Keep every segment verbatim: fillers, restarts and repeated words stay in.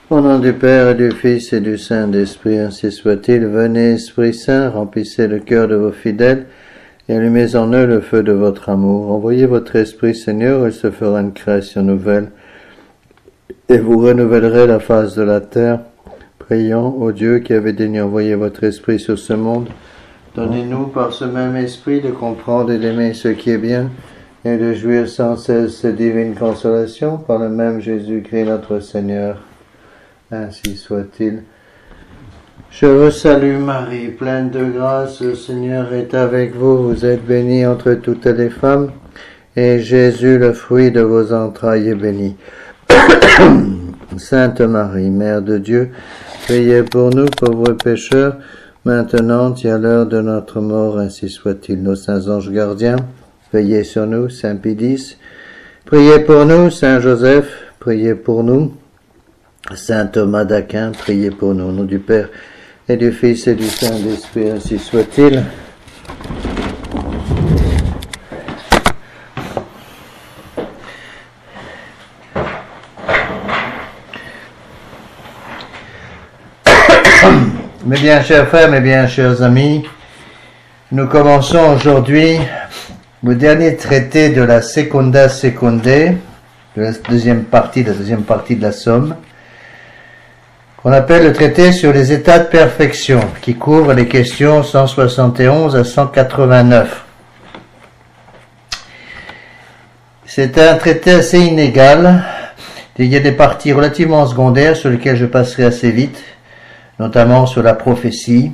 Au nom du Père et du Fils et du Saint-Esprit, ainsi soit-il. Venez, Esprit Saint, remplissez le cœur de vos fidèles et allumez en eux le feu de votre amour. Envoyez votre Esprit, Seigneur, et il se fera une création nouvelle, et vous renouvellerez la face de la terre. Prions au Dieu qui avait daigné envoyer votre Esprit sur ce monde. Donnez-nous par ce même Esprit de comprendre et d'aimer ce qui est bien, et de jouir sans cesse de divine consolation par le même Jésus-Christ notre Seigneur. Ainsi soit-il. Je vous salue Marie, pleine de grâce, le Seigneur est avec vous. Vous êtes bénie entre toutes les femmes, et Jésus, le fruit de vos entrailles, est béni. Sainte Marie, Mère de Dieu, priez pour nous, pauvres pécheurs, maintenant et à l'heure de notre mort, ainsi soit-il. Nos saints anges gardiens, veillez sur nous. Saint Pie, priez pour nous. Saint Joseph, priez pour nous. Saint Thomas d'Aquin, priez pour nous. Au nom du Père et du Fils et du Saint-Esprit, ainsi soit-il. Mes bien chers frères, mes bien chers amis, nous commençons aujourd'hui le dernier traité de la Secunda Secundae, de la deuxième partie, la deuxième partie de la Somme, qu'on appelle le traité sur les états de perfection, qui couvre les questions cent soixante et onze à cent quatre-vingt-neuf. C'est un traité assez inégal. Il y a des parties relativement secondaires sur lesquelles je passerai assez vite, notamment sur la prophétie,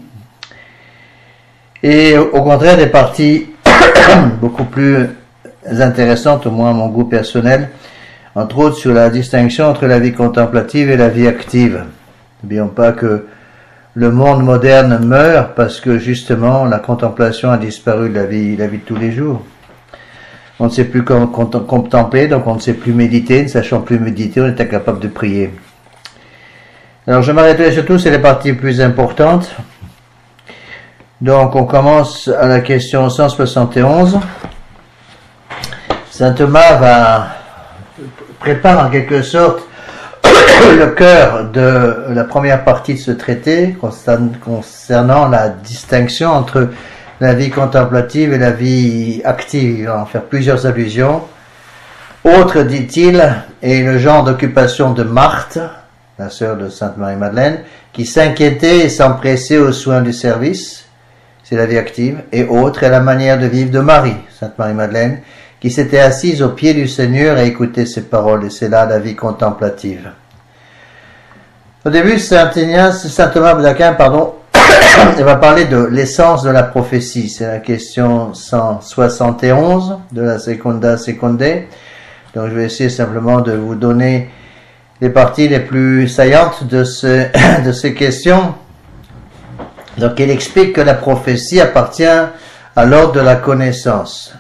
et au contraire des parties beaucoup plus intéressantes, au moins à mon goût personnel, entre autres sur la distinction entre la vie contemplative et la vie active. N'oublions pas que le monde moderne meurt parce que justement la contemplation a disparu de la vie, la vie de tous les jours. On ne sait plus contempler, donc on ne sait plus méditer, ne sachant plus méditer, on est incapable de prier. Alors je m'arrêterai surtout sur les parties plus importantes. Donc on commence à la question cent soixante et onze. Saint Thomas va prépare en quelque sorte le cœur de la première partie de ce traité concernant la distinction entre la vie contemplative et la vie active. Il va en faire plusieurs allusions. Autre, dit-il, est le genre d'occupation de Marthe, la sœur de Sainte Marie-Madeleine, qui s'inquiétait et s'empressait aux soins du service, c'est la vie active, et autre est la manière de vivre de Marie, Sainte Marie-Madeleine, qui s'était assise aux pieds du Seigneur et écoutait ses paroles, et c'est là la vie contemplative. Au début, Saint Ignace, Saint Thomas d'Aquin, pardon, il va parler de l'essence de la prophétie, c'est la question cent soixante et onze de la Secunda Secundae, donc je vais essayer simplement de vous donner les parties les plus saillantes de, ce, de ces questions. Donc il explique que la prophétie appartient à l'ordre de la connaissance,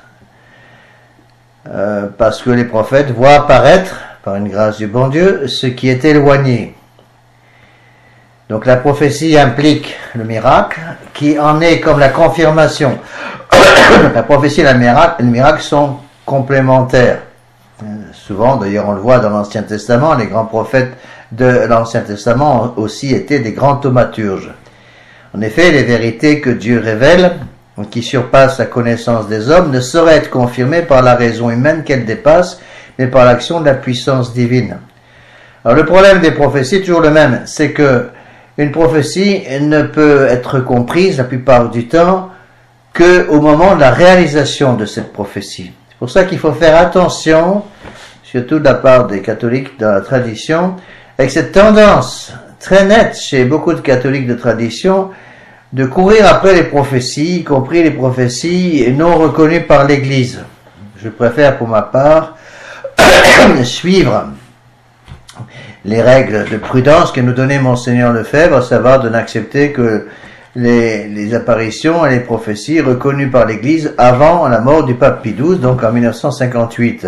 euh, parce que les prophètes voient apparaître, par une grâce du bon Dieu, ce qui est éloigné. Donc la prophétie implique le miracle, qui en est comme la confirmation. La prophétie et le miracle, le miracle sont complémentaires. Souvent, d'ailleurs, on le voit dans l'Ancien Testament, les grands prophètes de l'Ancien Testament ont aussi été des grands thaumaturges. En effet, les vérités que Dieu révèle, qui surpassent la connaissance des hommes, ne sauraient être confirmées par la raison humaine qu'elles dépassent, mais par l'action de la puissance divine. Alors le problème des prophéties est toujours le même, c'est que une prophétie ne peut être comprise la plupart du temps qu'au moment de la réalisation de cette prophétie. C'est pour ça qu'il faut faire attention, surtout de la part des catholiques dans la tradition, avec cette tendance très nette chez beaucoup de catholiques de tradition de courir après les prophéties, y compris les prophéties non reconnues par l'Église. Je préfère pour ma part suivre les règles de prudence que nous donnait Monseigneur Lefebvre, à savoir de n'accepter que les, les apparitions et les prophéties reconnues par l'Église avant la mort du pape Pie douze, donc en mille neuf cent cinquante-huit.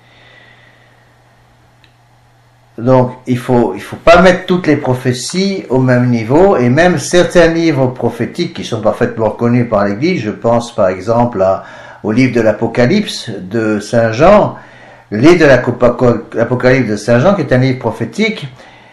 Donc il faut il faut pas mettre toutes les prophéties au même niveau, et même certains livres prophétiques qui sont parfaitement reconnus par l'Église, je pense par exemple à, au livre de l'Apocalypse de Saint Jean, le livre de l'Apocalypse de Saint Jean, qui est un livre prophétique,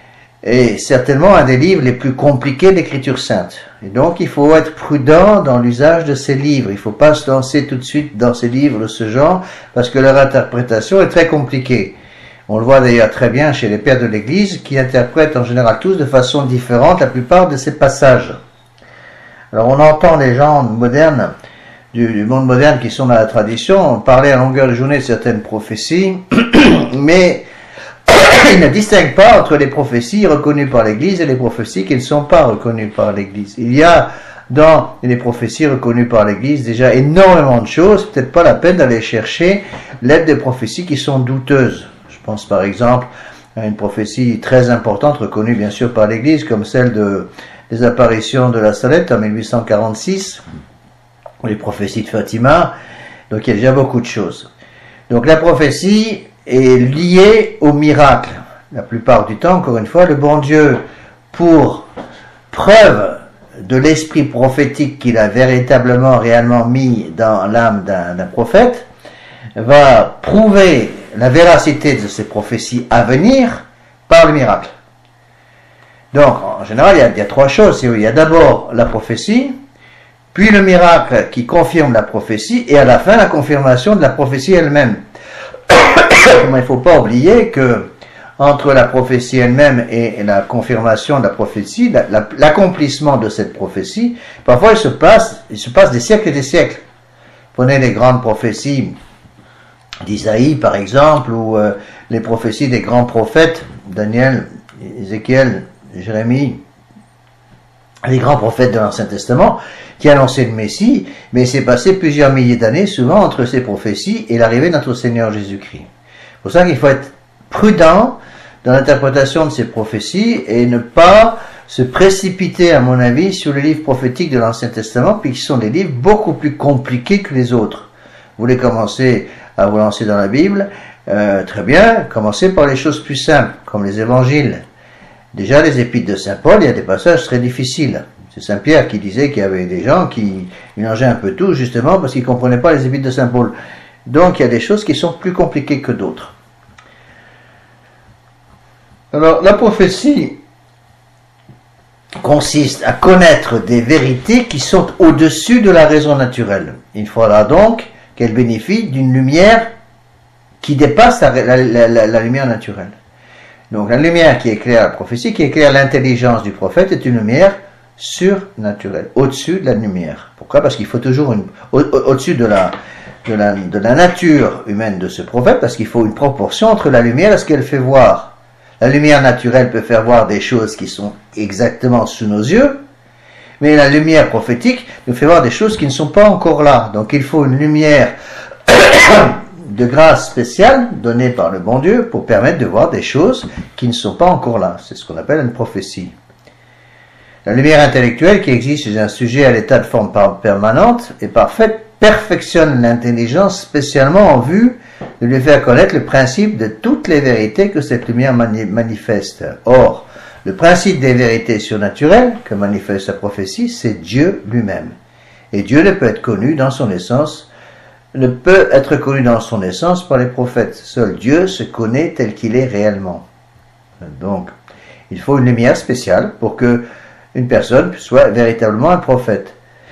est certainement un des livres les plus compliqués de l'Écriture sainte. Et donc il faut être prudent dans l'usage de ces livres. Il ne faut pas se lancer tout de suite dans ces livres de ce genre, parce que leur interprétation est très compliquée. On le voit d'ailleurs très bien chez les pères de l'Église, qui interprètent en général tous de façon différente la plupart de ces passages. Alors on entend les gens modernes, du, du monde moderne qui sont dans la tradition, parler à longueur de journée de certaines prophéties, mais ils ne distinguent pas entre les prophéties reconnues par l'Église et les prophéties qui ne sont pas reconnues par l'Église. Il y a dans les prophéties reconnues par l'Église déjà énormément de choses, peut-être pas la peine d'aller chercher l'aide des prophéties qui sont douteuses. Je pense par exemple à une prophétie très importante, reconnue bien sûr par l'Église, comme celle de, des apparitions de la Salette en mille huit cent quarante-six, ou les prophéties de Fatima. Donc il y a déjà beaucoup de choses. Donc la prophétie est liée au miracle. La plupart du temps, encore une fois, le bon Dieu, pour preuve de l'esprit prophétique qu'il a véritablement, réellement mis dans l'âme d'un, d'un prophète, va prouver la véracité de ces prophéties à venir par le miracle. Donc, en général, il y a, il y a trois choses. Il y a d'abord la prophétie, puis le miracle qui confirme la prophétie, et à la fin, la confirmation de la prophétie elle-même. Il ne faut pas oublier que entre la prophétie elle-même et la confirmation de la prophétie, la, la, l'accomplissement de cette prophétie, parfois il se passe, il se passe des siècles et des siècles. Prenez les grandes prophéties d'Isaïe, par exemple, ou euh, les prophéties des grands prophètes, Daniel, Ézéchiel, Jérémie, les grands prophètes de l'Ancien Testament, qui annonçaient le Messie, mais il s'est passé plusieurs milliers d'années, souvent, entre ces prophéties et l'arrivée de notre Seigneur Jésus-Christ. C'est pour ça qu'il faut être prudent dans l'interprétation de ces prophéties et ne pas se précipiter, à mon avis, sur les livres prophétiques de l'Ancien Testament, puis qui sont des livres beaucoup plus compliqués que les autres. Vous voulez commencer à vous lancer dans la Bible, euh, très bien, commencez par les choses plus simples, comme les évangiles. Déjà, les épîtres de Saint Paul, il y a des passages très difficiles. C'est Saint Pierre qui disait qu'il y avait des gens qui mélangeaient un peu tout, justement, parce qu'ils ne comprenaient pas les épîtres de Saint Paul. Donc, il y a des choses qui sont plus compliquées que d'autres. Alors, la prophétie consiste à connaître des vérités qui sont au-dessus de la raison naturelle. Il faudra donc qu'elle bénéficie d'une lumière qui dépasse la, la, la, la, la lumière naturelle. Donc la lumière qui éclaire la prophétie, qui éclaire l'intelligence du prophète, est une lumière surnaturelle, au-dessus de la lumière. Pourquoi? Parce qu'il faut toujours une, au, au-dessus de la, de, la, de la nature humaine de ce prophète, parce qu'il faut une proportion entre la lumière et ce qu'elle fait voir. La lumière naturelle peut faire voir des choses qui sont exactement sous nos yeux, mais la lumière prophétique nous fait voir des choses qui ne sont pas encore là. Donc il faut une lumière de grâce spéciale donnée par le bon Dieu pour permettre de voir des choses qui ne sont pas encore là. C'est ce qu'on appelle une prophétie. La lumière intellectuelle qui existe chez un sujet à l'état de forme permanente et parfaite perfectionne l'intelligence spécialement en vue de lui faire connaître le principe de toutes les vérités que cette lumière mani- manifeste. Or, le principe des vérités surnaturelles que manifeste la prophétie, c'est Dieu lui-même. Et Dieu ne peut être connu dans son essence, ne peut être connu dans son essence par les prophètes. Seul Dieu se connaît tel qu'il est réellement. Donc, il faut une lumière spéciale pour que une personne soit véritablement un prophète.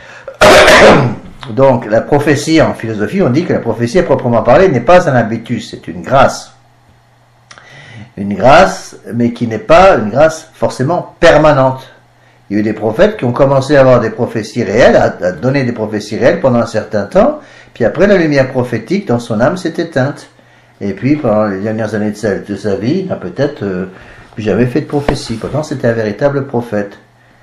Donc, la prophétie en philosophie, on dit que la prophétie à proprement parler n'est pas un habitus, c'est une grâce. Une grâce, mais qui n'est pas une grâce forcément permanente. Il y a eu des prophètes qui ont commencé à avoir des prophéties réelles, à, à donner des prophéties réelles pendant un certain temps, puis après la lumière prophétique dans son âme s'est éteinte. Et puis, pendant les dernières années de sa, de sa vie, il n'a peut-être euh, plus jamais fait de prophétie. Pourtant, c'était un véritable prophète.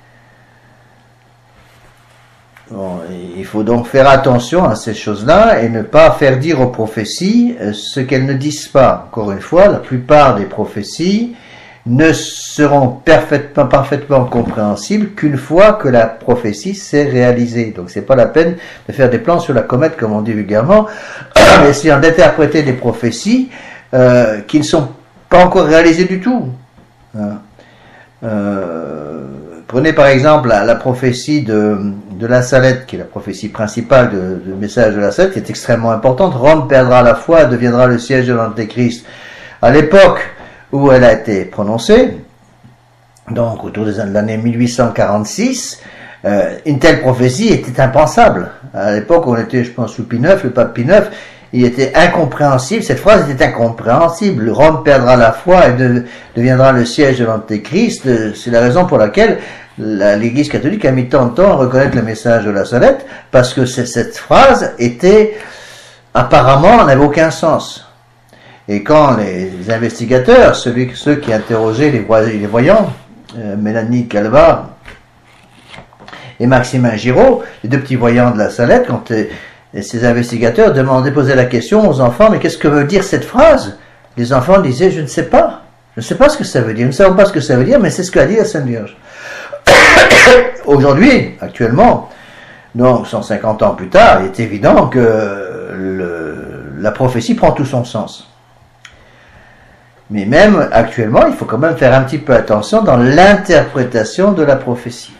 Bon, il faut donc faire attention à ces choses-là et ne pas faire dire aux prophéties ce qu'elles ne disent pas. Encore une fois, la plupart des prophéties ne seront parfaitement, parfaitement compréhensibles qu'une fois que la prophétie s'est réalisée. Donc c'est pas la peine de faire des plans sur la comète, comme on dit vulgairement, en essayant d'interpréter des prophéties euh, qui ne sont pas encore réalisées du tout. Hein. Euh, prenez par exemple la, la prophétie de, de la Salette, qui est la prophétie principale du message de la Salette, qui est extrêmement importante. Rome perdra la foi, deviendra le siège de l'Antéchrist. À l'époque où elle a été prononcée, donc autour de l'année mille huit cent quarante-six, euh, une telle prophétie était impensable. À l'époque, on était, je pense, sous Pie neuf, le pape Pie neuf, il était incompréhensible, cette phrase était incompréhensible. Rome perdra la foi et de, deviendra le siège de l'Antéchrist. C'est la raison pour laquelle l'Église catholique a mis tant de temps à reconnaître le message de la Salette, parce que cette phrase était, apparemment, n'avait aucun sens. Et quand les investigateurs, celui, ceux qui interrogeaient les, voy les voyants, euh, Mélanie Calva et Maximin Giraud, les deux petits voyants de la Salette, quand euh, ces investigateurs demandaient, posaient la question aux enfants, mais qu'est-ce que veut dire cette phrase? Les enfants disaient, je ne sais pas, je ne sais pas ce que ça veut dire, nous ne savons pas ce que ça veut dire, mais c'est ce qu'a dit la Sainte Vierge. Aujourd'hui, actuellement, donc cent cinquante ans plus tard, il est évident que le, la prophétie prend tout son sens. Mais même actuellement, il faut quand même faire un petit peu attention dans l'interprétation de la prophétie.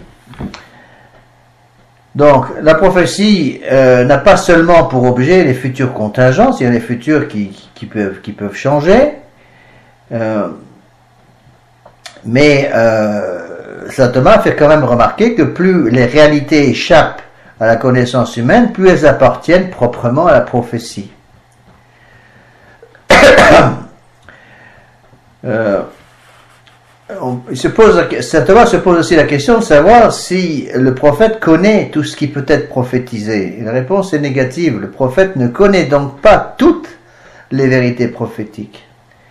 Donc, la prophétie euh, n'a pas seulement pour objet les futures contingences, il y a les futurs qui, qui, peuvent, qui peuvent changer, euh, mais euh, saint Thomas fait quand même remarquer que plus les réalités échappent à la connaissance humaine, plus elles appartiennent proprement à la prophétie. euh, on, il se pose, saint Thomas se pose aussi la question de savoir si le prophète connaît tout ce qui peut être prophétisé. Et la réponse est négative. Le prophète ne connaît donc pas toutes les vérités prophétiques.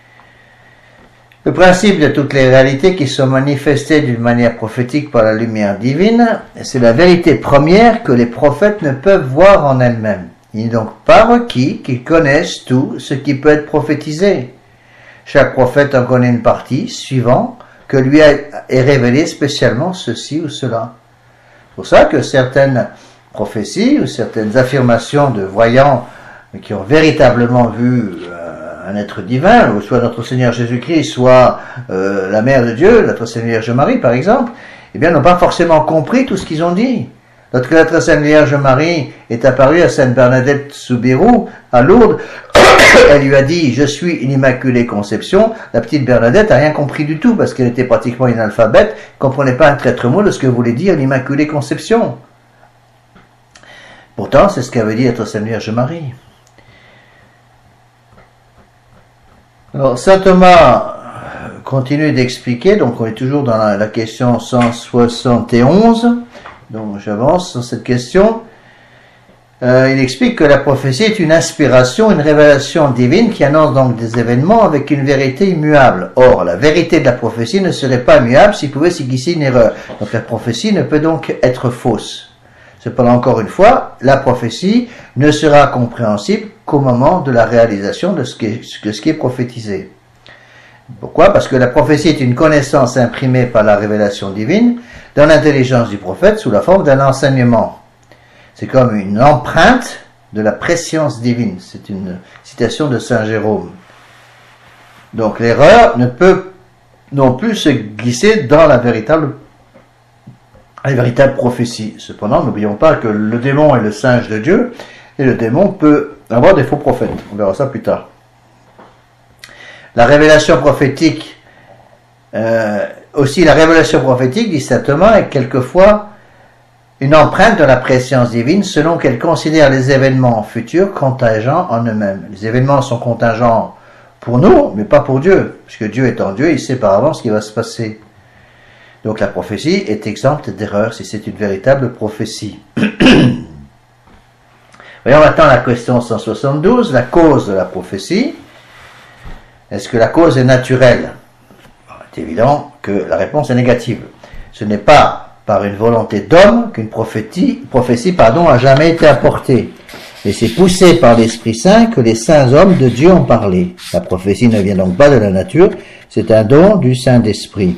Le principe de toutes les réalités qui sont manifestées d'une manière prophétique par la lumière divine, c'est la vérité première que les prophètes ne peuvent voir en elles-mêmes. Il n'est donc pas requis qu'ils connaissent tout ce qui peut être prophétisé. Chaque prophète en connaît une partie, suivant que lui est révélé spécialement ceci ou cela. C'est pour ça que certaines prophéties ou certaines affirmations de voyants qui ont véritablement vu euh, un être divin, ou soit notre Seigneur Jésus-Christ, soit euh, la Mère de Dieu, notre Sainte Vierge Marie par exemple, eh bien n'ont pas forcément compris tout ce qu'ils ont dit. Lorsque notre Sainte Vierge Marie est apparue à Sainte Bernadette Soubirous, à Lourdes, elle lui a dit « Je suis une Immaculée Conception ». La petite Bernadette n'a rien compris du tout, parce qu'elle était pratiquement analphabète, ne comprenait pas un traître mot de ce que voulait dire l'Immaculée Conception. Pourtant, c'est ce qu'avait dit notre Sainte Vierge Marie. Alors, saint Thomas continue d'expliquer, donc on est toujours dans la, la question cent soixante et onze, donc j'avance sur cette question. Euh, il explique que la prophétie est une inspiration, une révélation divine qui annonce donc des événements avec une vérité immuable. Or, la vérité de la prophétie ne serait pas immuable s'il pouvait s'y glisser une erreur. Donc la prophétie ne peut donc être fausse. Cependant, encore une fois, la prophétie ne sera compréhensible qu'au moment de la réalisation de ce qui est, de ce qui est prophétisé. Pourquoi? Parce que la prophétie est une connaissance imprimée par la révélation divine dans l'intelligence du prophète sous la forme d'un enseignement. C'est comme une empreinte de la préscience divine. C'est une citation de saint Jérôme. Donc l'erreur ne peut non plus se glisser dans la véritable, la véritable prophétie. Cependant, n'oublions pas que le démon est le singe de Dieu, et le démon peut avoir des faux prophètes. On verra ça plus tard. La révélation prophétique, euh, aussi la révélation prophétique, dit saint Thomas, est quelquefois une empreinte de la préscience divine selon qu'elle considère les événements futurs contingents en eux-mêmes. Les événements sont contingents pour nous, mais pas pour Dieu, puisque Dieu étant Dieu, il sait par avance ce qui va se passer. Donc la prophétie est exempte d'erreur si c'est une véritable prophétie. Voyons maintenant la question cent soixante-douze, la cause de la prophétie. Est-ce que la cause est naturelle? C'est évident que la réponse est négative. Ce n'est pas par une volonté d'homme qu'une prophétie, prophétie pardon, a jamais été apportée. Et c'est poussé par l'Esprit Saint que les saints hommes de Dieu ont parlé. La prophétie ne vient donc pas de la nature, c'est un don du Saint-Esprit.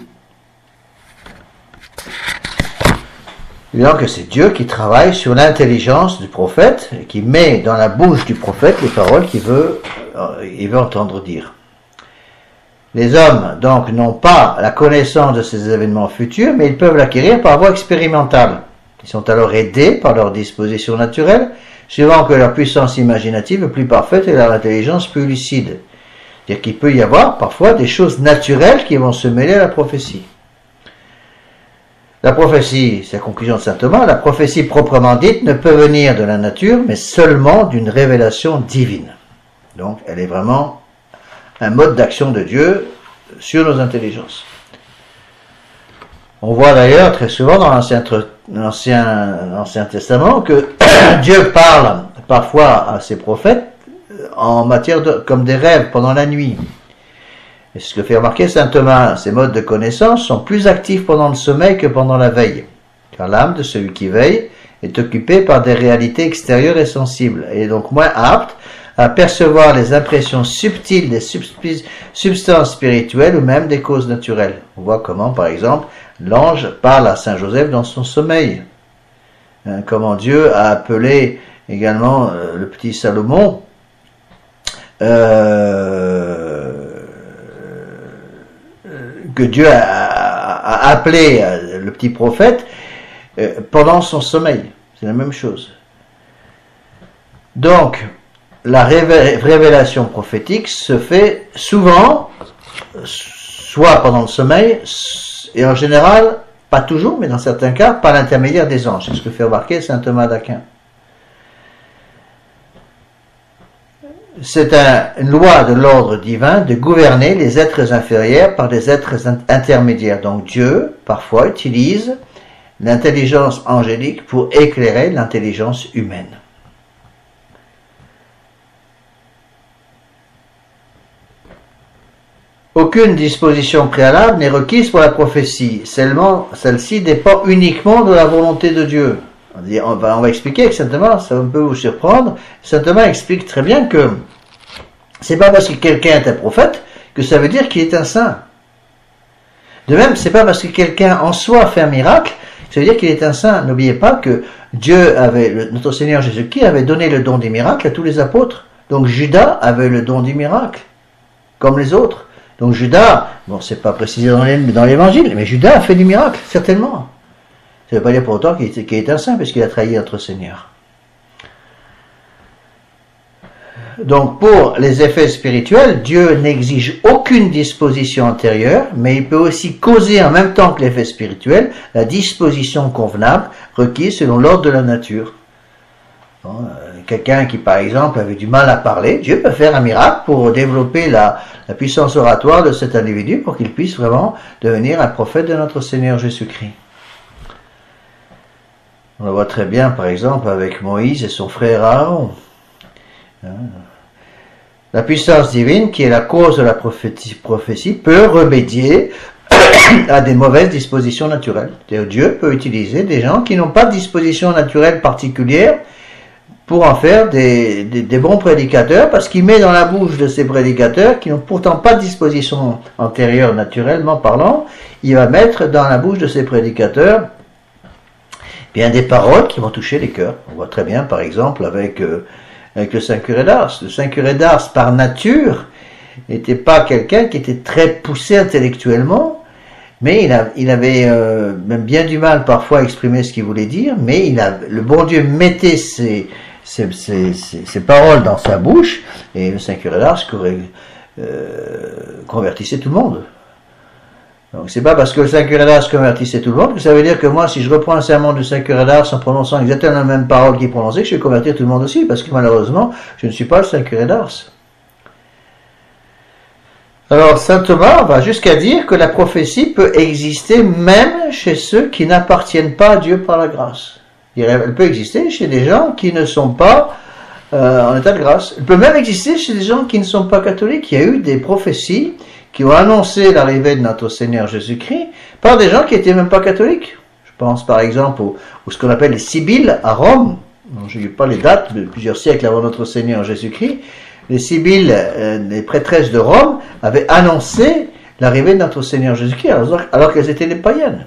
Évidemment que c'est Dieu qui travaille sur l'intelligence du prophète et qui met dans la bouche du prophète les paroles qu'il veut, euh, il veut entendre dire. Les hommes, donc, n'ont pas la connaissance de ces événements futurs, mais ils peuvent l'acquérir par voie expérimentale. Ils sont alors aidés par leur disposition naturelle, suivant que leur puissance imaginative est plus parfaite et leur intelligence plus lucide. C'est-à-dire qu'il peut y avoir parfois des choses naturelles qui vont se mêler à la prophétie. La prophétie, c'est la conclusion de saint Thomas, la prophétie proprement dite ne peut venir de la nature, mais seulement d'une révélation divine. Donc, elle est vraiment un mode d'action de Dieu sur nos intelligences. On voit d'ailleurs très souvent dans l'Ancien, l'Ancien, l'Ancien Testament que Dieu parle parfois à ses prophètes en matière de, comme des rêves pendant la nuit. Et ce que fait remarquer saint Thomas, ces modes de connaissance sont plus actifs pendant le sommeil que pendant la veille, car l'âme de celui qui veille est occupée par des réalités extérieures et sensibles, et est donc moins apte à percevoir les impressions subtiles des substances spirituelles ou même des causes naturelles. On voit comment, par exemple, l'ange parle à saint Joseph dans son sommeil, hein, comment Dieu a appelé également euh, le petit Salomon, euh, que Dieu a, a, a appelé le petit prophète euh, pendant son sommeil. C'est la même chose. Donc, la révélation prophétique se fait souvent, soit pendant le sommeil, et en général, pas toujours, mais dans certains cas, par l'intermédiaire des anges. C'est ce que fait remarquer saint Thomas d'Aquin. C'est un, une loi de l'ordre divin de gouverner les êtres inférieurs par des êtres intermédiaires. Donc Dieu, parfois, utilise l'intelligence angélique pour éclairer l'intelligence humaine. Aucune disposition préalable n'est requise pour la prophétie. Seulement, celle-ci dépend uniquement de la volonté de Dieu. On va, on va expliquer que saint Thomas, ça peut vous surprendre, saint Thomas explique très bien que c'est pas parce que quelqu'un est un prophète que ça veut dire qu'il est un saint. De même, c'est pas parce que quelqu'un en soi fait un miracle, ça veut dire qu'il est un saint. N'oubliez pas que Dieu avait, notre Seigneur Jésus-Christ avait donné le don des miracles à tous les apôtres. Donc Judas avait le don du miracle, comme les autres. Donc Judas, bon, c'est pas précisé dans l'évangile, mais Judas a fait du miracle, certainement. Ça ne veut pas dire pour autant qu'il est, qu'il est un saint, puisqu'il a trahi notre Seigneur. Donc, pour les effets spirituels, Dieu n'exige aucune disposition antérieure, mais il peut aussi causer en même temps que l'effet spirituel la disposition convenable requise selon l'ordre de la nature. Bon, euh, quelqu'un qui, par exemple, avait du mal à parler, Dieu peut faire un miracle pour développer la, la puissance oratoire de cet individu pour qu'il puisse vraiment devenir un prophète de notre Seigneur Jésus-Christ. On le voit très bien, par exemple, avec Moïse et son frère Aaron. La puissance divine, qui est la cause de la prophétie, prophétie peut remédier à des mauvaises dispositions naturelles. C'est-à-dire, Dieu peut utiliser des gens qui n'ont pas de disposition naturelle particulière pour en faire des, des, des bons prédicateurs, parce qu'il met dans la bouche de ces prédicateurs, qui n'ont pourtant pas de disposition antérieure naturellement parlant, il va mettre dans la bouche de ces prédicateurs bien des paroles qui vont toucher les cœurs. On voit très bien, par exemple, avec, euh, avec le saint curé d'Ars. Le saint curé d'Ars, par nature, n'était pas quelqu'un qui était très poussé intellectuellement, mais il, a, il avait euh, même bien du mal parfois à exprimer ce qu'il voulait dire, mais il a, le bon Dieu mettait ses, ses, ses, ses, ses paroles dans sa bouche, et le saint curé d'Ars euh, convertissait tout le monde. Donc c'est pas parce que le saint curé d'Ars convertissait tout le monde que ça veut dire que moi, si je reprends un sermon du saint curé d'Ars en prononçant exactement la même parole qu'il prononçait, je vais convertir tout le monde aussi, parce que malheureusement, je ne suis pas le saint curé d'Ars. Alors saint Thomas va jusqu'à dire que la prophétie peut exister même chez ceux qui n'appartiennent pas à Dieu par la grâce. Elle peut exister chez des gens qui ne sont pas euh, en état de grâce. Elle peut même exister chez des gens qui ne sont pas catholiques. Il y a eu des prophéties qui ont annoncé l'arrivée de notre Seigneur Jésus-Christ par des gens qui n'étaient même pas catholiques. Je pense par exemple au, au ce qu'on appelle les Sibylles à Rome. Je n'ai pas les dates, de plusieurs siècles avant notre Seigneur Jésus-Christ. Les Sibylles, euh, les prêtresses de Rome, avaient annoncé l'arrivée de notre Seigneur Jésus-Christ alors, alors qu'elles étaient des païennes.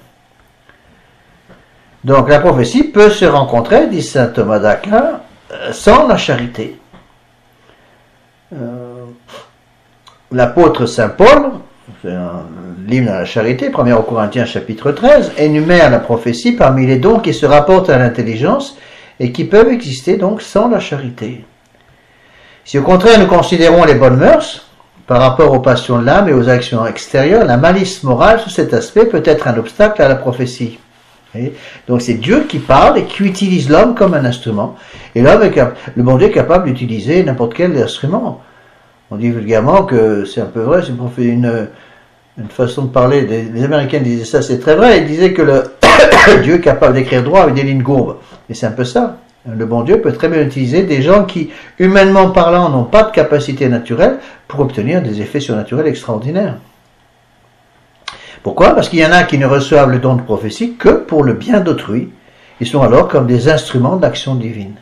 Donc la prophétie peut se rencontrer, dit saint Thomas d'Aquin, euh, sans la charité. Euh, L'apôtre saint Paul, c'est un livre à la charité, premier aux Corinthiens chapitre treize, énumère la prophétie parmi les dons qui se rapportent à l'intelligence et qui peuvent exister donc sans la charité. Si au contraire nous considérons les bonnes mœurs, par rapport aux passions de l'âme et aux actions extérieures, la malice morale sous cet aspect peut être un obstacle à la prophétie. Et donc c'est Dieu qui parle et qui utilise l'homme comme un instrument. Et l'homme est capable, le bon Dieu est capable d'utiliser n'importe quel instrument. On dit vulgairement que c'est un peu vrai, c'est pour faire une, une façon de parler. Des, les Américains disaient ça, c'est très vrai. Ils disaient que le Dieu est capable d'écrire droit avec des lignes courbes. Et c'est un peu ça. Le bon Dieu peut très bien utiliser des gens qui, humainement parlant, n'ont pas de capacité naturelle pour obtenir des effets surnaturels extraordinaires. Pourquoi? Parce qu'il y en a qui ne reçoivent le don de prophétie que pour le bien d'autrui. Ils sont alors comme des instruments d'action divine.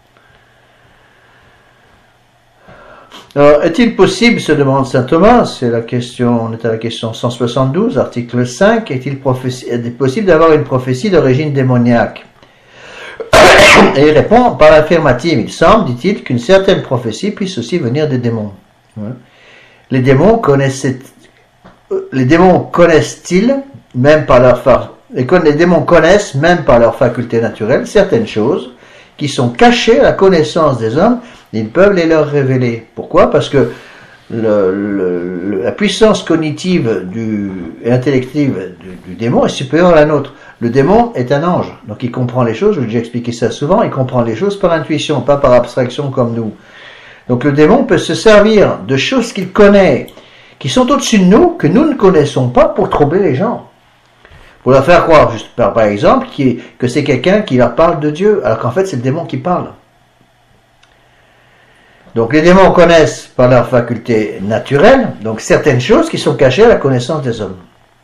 Alors, est-il possible, se demande saint Thomas, c'est la question, on est à la question cent soixante-douze, article cinq, est-il possible d'avoir une prophétie d'origine démoniaque? Et il répond par l'affirmative. Il semble, dit-il, qu'une certaine prophétie puisse aussi venir des démons. Les démons connaissaient Les démons connaissent-ils, même par leur fa... les démons connaissent, même par leur faculté naturelle, certaines choses qui sont cachées à la connaissance des hommes, et ils peuvent les leur révéler. Pourquoi? Parce que le, le, la puissance cognitive du, et intellective du, du démon est supérieure à la nôtre. Le démon est un ange, donc il comprend les choses, je vous ai déjà expliqué ça souvent, il comprend les choses par intuition, pas par abstraction comme nous. Donc le démon peut se servir de choses qu'il connaît, qui sont au-dessus de nous, que nous ne connaissons pas, pour troubler les gens. Pour leur faire croire, juste par, par exemple, qui, que c'est quelqu'un qui leur parle de Dieu, alors qu'en fait c'est le démon qui parle. Donc les démons connaissent par leur faculté naturelle, donc certaines choses qui sont cachées à la connaissance des hommes.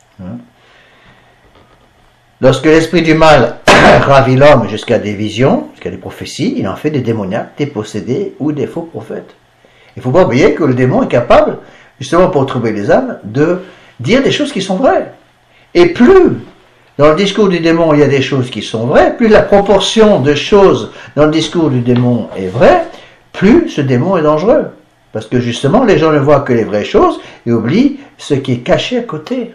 Lorsque l'esprit du mal ravit l'homme jusqu'à des visions, jusqu'à des prophéties, il en fait des démoniaques, des possédés ou des faux prophètes. Il ne faut pas oublier que le démon est capable, justement pour trouver les âmes, de dire des choses qui sont vraies. Et plus dans le discours du démon il y a des choses qui sont vraies, plus la proportion de choses dans le discours du démon est vraie, plus ce démon est dangereux. Parce que justement, les gens ne voient que les vraies choses et oublient ce qui est caché à côté.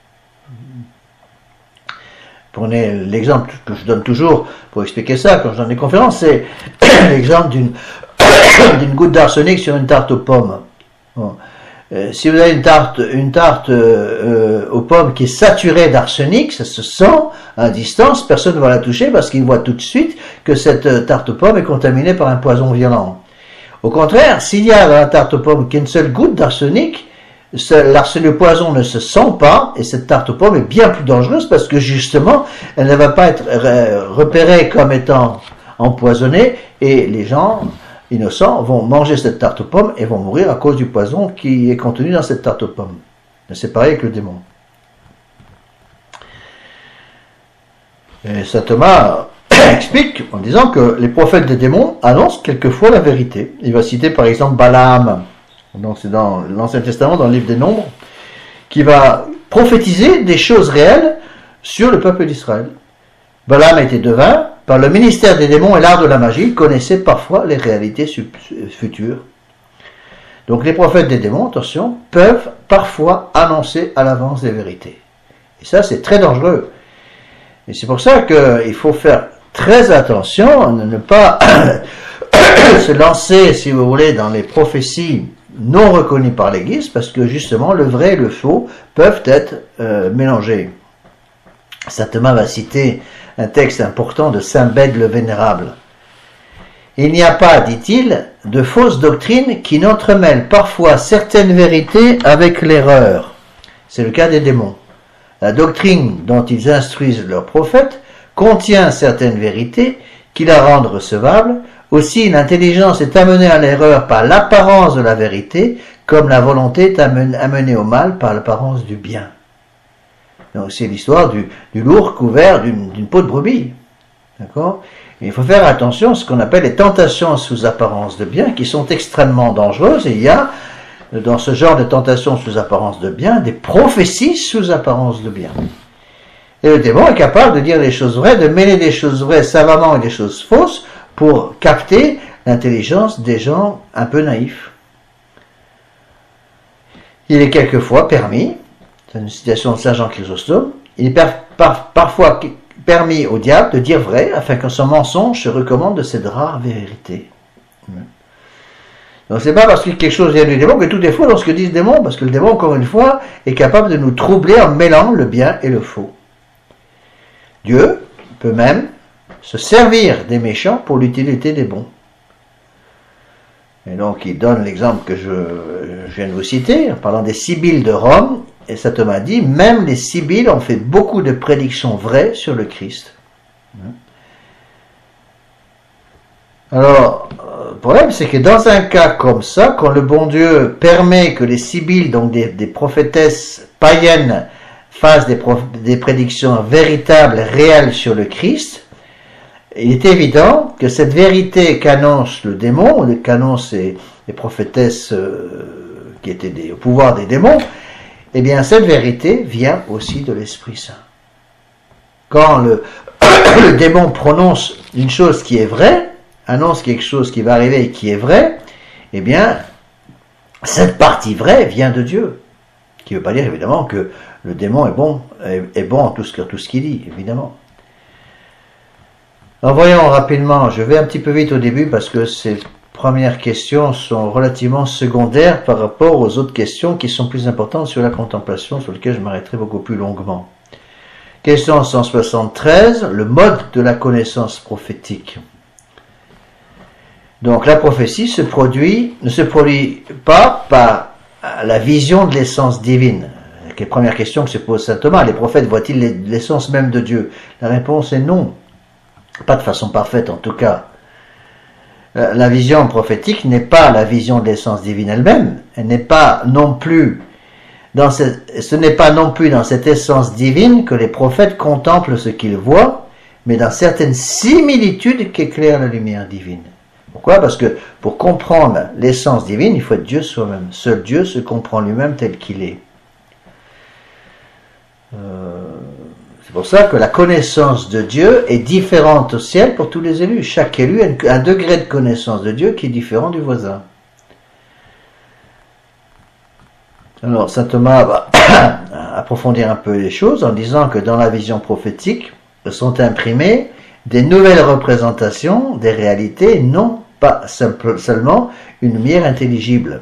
Prenez l'exemple que je donne toujours pour expliquer ça quand je donne des conférences, c'est l'exemple d'une d'une goutte d'arsenic sur une tarte aux pommes. Bon. Euh, si vous avez une tarte, une tarte euh, euh, aux pommes qui est saturée d'arsenic, ça se sent à distance, personne ne va la toucher parce qu'il voit tout de suite que cette euh, tarte aux pommes est contaminée par un poison violent. Au contraire, s'il y a dans la tarte aux pommes qu'une seule goutte d'arsenic, le poison ne se sent pas et cette tarte aux pommes est bien plus dangereuse parce que justement, elle ne va pas être repérée comme étant empoisonnée et les gens innocents vont manger cette tarte aux pommes et vont mourir à cause du poison qui est contenu dans cette tarte aux pommes. C'est pareil avec le démon. Et saint Thomas explique en disant que les prophètes des démons annoncent quelquefois la vérité. Il va citer par exemple Balaam, donc c'est dans l'Ancien Testament, dans le livre des Nombres, qui va prophétiser des choses réelles sur le peuple d'Israël. Balaam était devin, par le ministère des démons et l'art de la magie, il connaissait parfois les réalités futures. Donc les prophètes des démons, attention, peuvent parfois annoncer à l'avance des vérités. Et ça, c'est très dangereux. Et c'est pour ça qu'il faut faire très attention à ne pas se lancer, si vous voulez, dans les prophéties non reconnues par l'Église, parce que justement, le vrai et le faux peuvent être euh, mélangés. Saint Thomas va citer un texte important de saint Bède le Vénérable. Il n'y a pas, dit-il, de fausses doctrines qui n'entremêlent parfois certaines vérités avec l'erreur. C'est le cas des démons. La doctrine dont ils instruisent leurs prophètes contient certaines vérités qui la rendent recevable. Aussi, l'intelligence est amenée à l'erreur par l'apparence de la vérité, comme la volonté est amenée au mal par l'apparence du bien. Donc, c'est l'histoire du, du lourd couvert d'une peau de brebis. D'accord ? Il faut faire attention à ce qu'on appelle les tentations sous apparence de bien, qui sont extrêmement dangereuses, et il y a, dans ce genre de tentations sous apparence de bien, des prophéties sous apparence de bien. Et le démon est capable de dire des choses vraies, de mêler des choses vraies savamment et des choses fausses, pour capter l'intelligence des gens un peu naïfs. Il est quelquefois permis, c'est une citation de saint Jean Chrysostome, il est par, par, parfois permis au diable de dire vrai, afin que son mensonge se recommande de cette rare vérité. Donc c'est pas parce que quelque chose vient du démon que tout est faux dans ce que dit le démon, parce que le démon, encore une fois, est capable de nous troubler en mêlant le bien et le faux. Dieu peut même se servir des méchants pour l'utilité des bons. Et donc il donne l'exemple que je, je viens de vous citer, en parlant des Sibylles de Rome, et saint Thomas dit, même les Sibylles ont fait beaucoup de prédictions vraies sur le Christ. Alors, le problème c'est que dans un cas comme ça, quand le bon Dieu permet que les Sibylles, donc des, des prophétesses païennes, fassent des, prof, des prédictions véritables, réelles sur le Christ, il est évident que cette vérité qu'annonce le démon, qu'annoncent les, les prophétesses euh, qui étaient des, au pouvoir des démons, eh bien cette vérité vient aussi de l'Esprit Saint. Quand le, le démon prononce une chose qui est vraie, annonce quelque chose qui va arriver et qui est vrai, eh bien cette partie vraie vient de Dieu. Ce qui ne veut pas dire évidemment que le démon est bon, est, est bon en tout ce, tout ce qu'il dit, évidemment. Alors voyons rapidement, je vais un petit peu vite au début parce que ces premières questions sont relativement secondaires par rapport aux autres questions qui sont plus importantes sur la contemplation, sur lesquelles je m'arrêterai beaucoup plus longuement. Question cent soixante-treize, le mode de la connaissance prophétique. Donc la prophétie se produit, ne se produit pas par la vision de l'essence divine. C'est la première question que se pose saint Thomas. Les prophètes voient-ils l'essence même de Dieu? La réponse est non. Pas de façon parfaite en tout cas. La vision prophétique n'est pas la vision de l'essence divine elle-même. Elle n'est pas non plus dans cette, ce n'est pas non plus dans cette essence divine que les prophètes contemplent ce qu'ils voient, mais dans certaines similitudes qu'éclaire la lumière divine. Pourquoi? Parce que pour comprendre l'essence divine, il faut être Dieu soi-même. Seul Dieu se comprend lui-même tel qu'il est. Euh, c'est pour ça que la connaissance de Dieu est différente au ciel pour tous les élus. Chaque élu a un degré de connaissance de Dieu qui est différent du voisin. Alors saint Thomas va approfondir un peu les choses en disant que dans la vision prophétique sont imprimées des nouvelles représentations des réalités, non pas simple, seulement une lumière intelligible.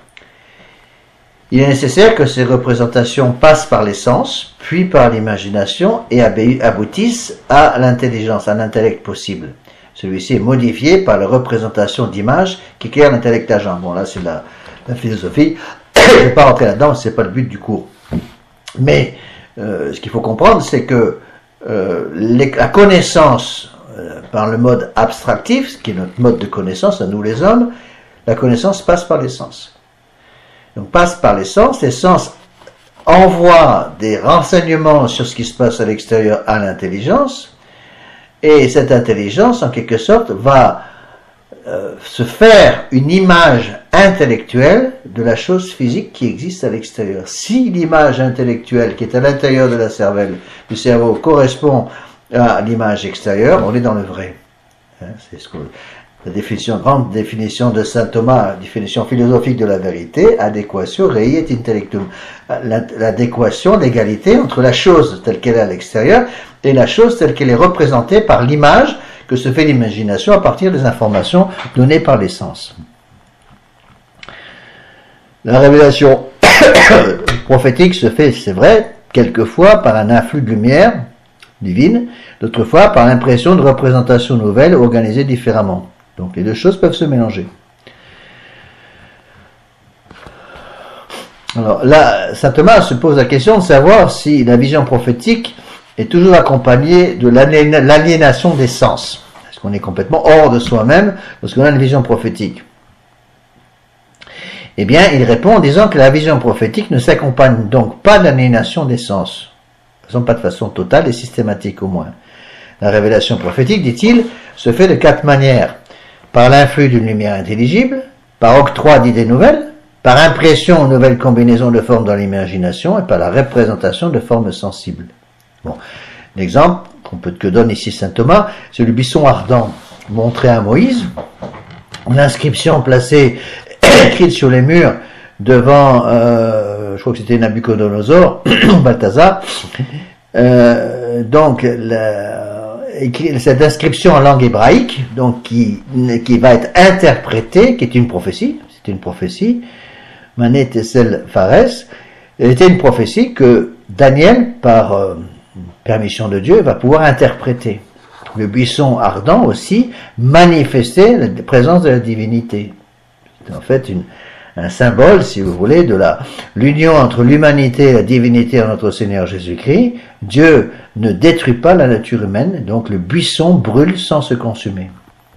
Il est nécessaire que ces représentations passent par les sens, puis par l'imagination et aboutissent à l'intelligence, à l'intellect possible. Celui-ci est modifié par la représentation d'images qui éclairent l'intellect agent. Bon, là c'est la, la philosophie, je ne vais pas rentrer là-dedans, ce n'est pas le but du cours. Mais euh, ce qu'il faut comprendre, c'est que euh, les, la connaissance euh, par le mode abstractif, ce qui est notre mode de connaissance à nous les hommes, la connaissance passe par les sens. Donc passe par les sens, les sens envoient des renseignements sur ce qui se passe à l'extérieur à l'intelligence, et cette intelligence, en quelque sorte, va euh, se faire une image intellectuelle de la chose physique qui existe à l'extérieur. Si l'image intellectuelle qui est à l'intérieur de la cervelle, du cerveau, correspond à l'image extérieure, on est dans le vrai. Hein, c'est ce que... La définition, grande définition de saint Thomas, définition philosophique de la vérité, adéquatio rei et intellectum. L'adéquation, l'égalité entre la chose telle qu'elle est à l'extérieur et la chose telle qu'elle est représentée par l'image que se fait l'imagination à partir des informations données par les sens. La révélation prophétique se fait, c'est vrai, quelquefois par un afflux de lumière divine, d'autres fois par l'impression de représentations nouvelles organisées différemment. Donc les deux choses peuvent se mélanger. Alors là, saint Thomas se pose la question de savoir si la vision prophétique est toujours accompagnée de l'aliénation des sens. Est-ce qu'on est complètement hors de soi-même lorsqu'on a une vision prophétique? Eh bien, il répond en disant que la vision prophétique ne s'accompagne donc pas de l'aliénation des sens. Pas de façon totale et systématique au moins. La révélation prophétique, dit-il, se fait de quatre manières. Par l'influx d'une lumière intelligible, par octroi d'idées nouvelles, par impression aux nouvelles combinaisons de formes dans l'imagination et par la représentation de formes sensibles. Bon, l'exemple qu'on peut que donne ici saint Thomas, c'est le buisson ardent montré à Moïse, l'inscription placée, écrite sur les murs devant, euh, je crois que c'était Nabucodonosor, Balthazar, euh, donc la, cette inscription en langue hébraïque, donc qui, qui va être interprétée, qui est une prophétie, c'est une prophétie, Mané Tessel Phares, elle était une prophétie que Daniel, par, euh, permission de Dieu, va pouvoir interpréter. Le buisson ardent aussi manifestait la présence de la divinité. C'est en fait une, un symbole, si vous voulez, de la l'union entre l'humanité et la divinité en notre Seigneur Jésus-Christ. Dieu ne détruit pas la nature humaine, donc le buisson brûle sans se consumer.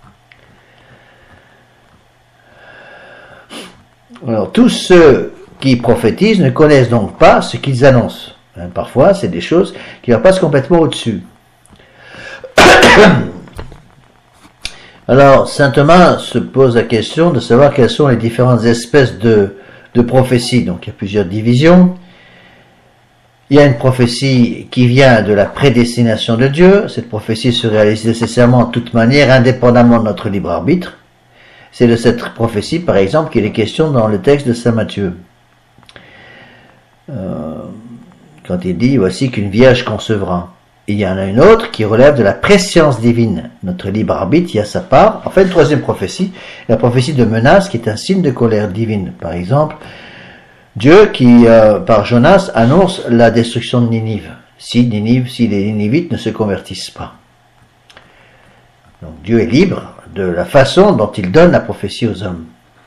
Alors, tous ceux qui prophétisent ne connaissent donc pas ce qu'ils annoncent. Hein, parfois, c'est des choses qui leur passent complètement au-dessus. Alors, saint Thomas se pose la question de savoir quelles sont les différentes espèces de, de prophéties. Donc, il y a plusieurs divisions. Il y a une prophétie qui vient de la prédestination de Dieu. Cette prophétie se réalise nécessairement de toute manière, indépendamment de notre libre arbitre. C'est de cette prophétie, par exemple, qu'il est question dans le texte de saint Matthieu. Euh, quand il dit « Voici qu'une vierge concevra ». Il y en a une autre qui relève de la prescience divine. Notre libre arbitre y a sa part. Enfin, une troisième prophétie, la prophétie de menace qui est un signe de colère divine. Par exemple, Dieu qui, euh, par Jonas, annonce la destruction de Ninive, si Ninive, si les Ninivites ne se convertissent pas. Donc Dieu est libre de la façon dont il donne la prophétie aux hommes.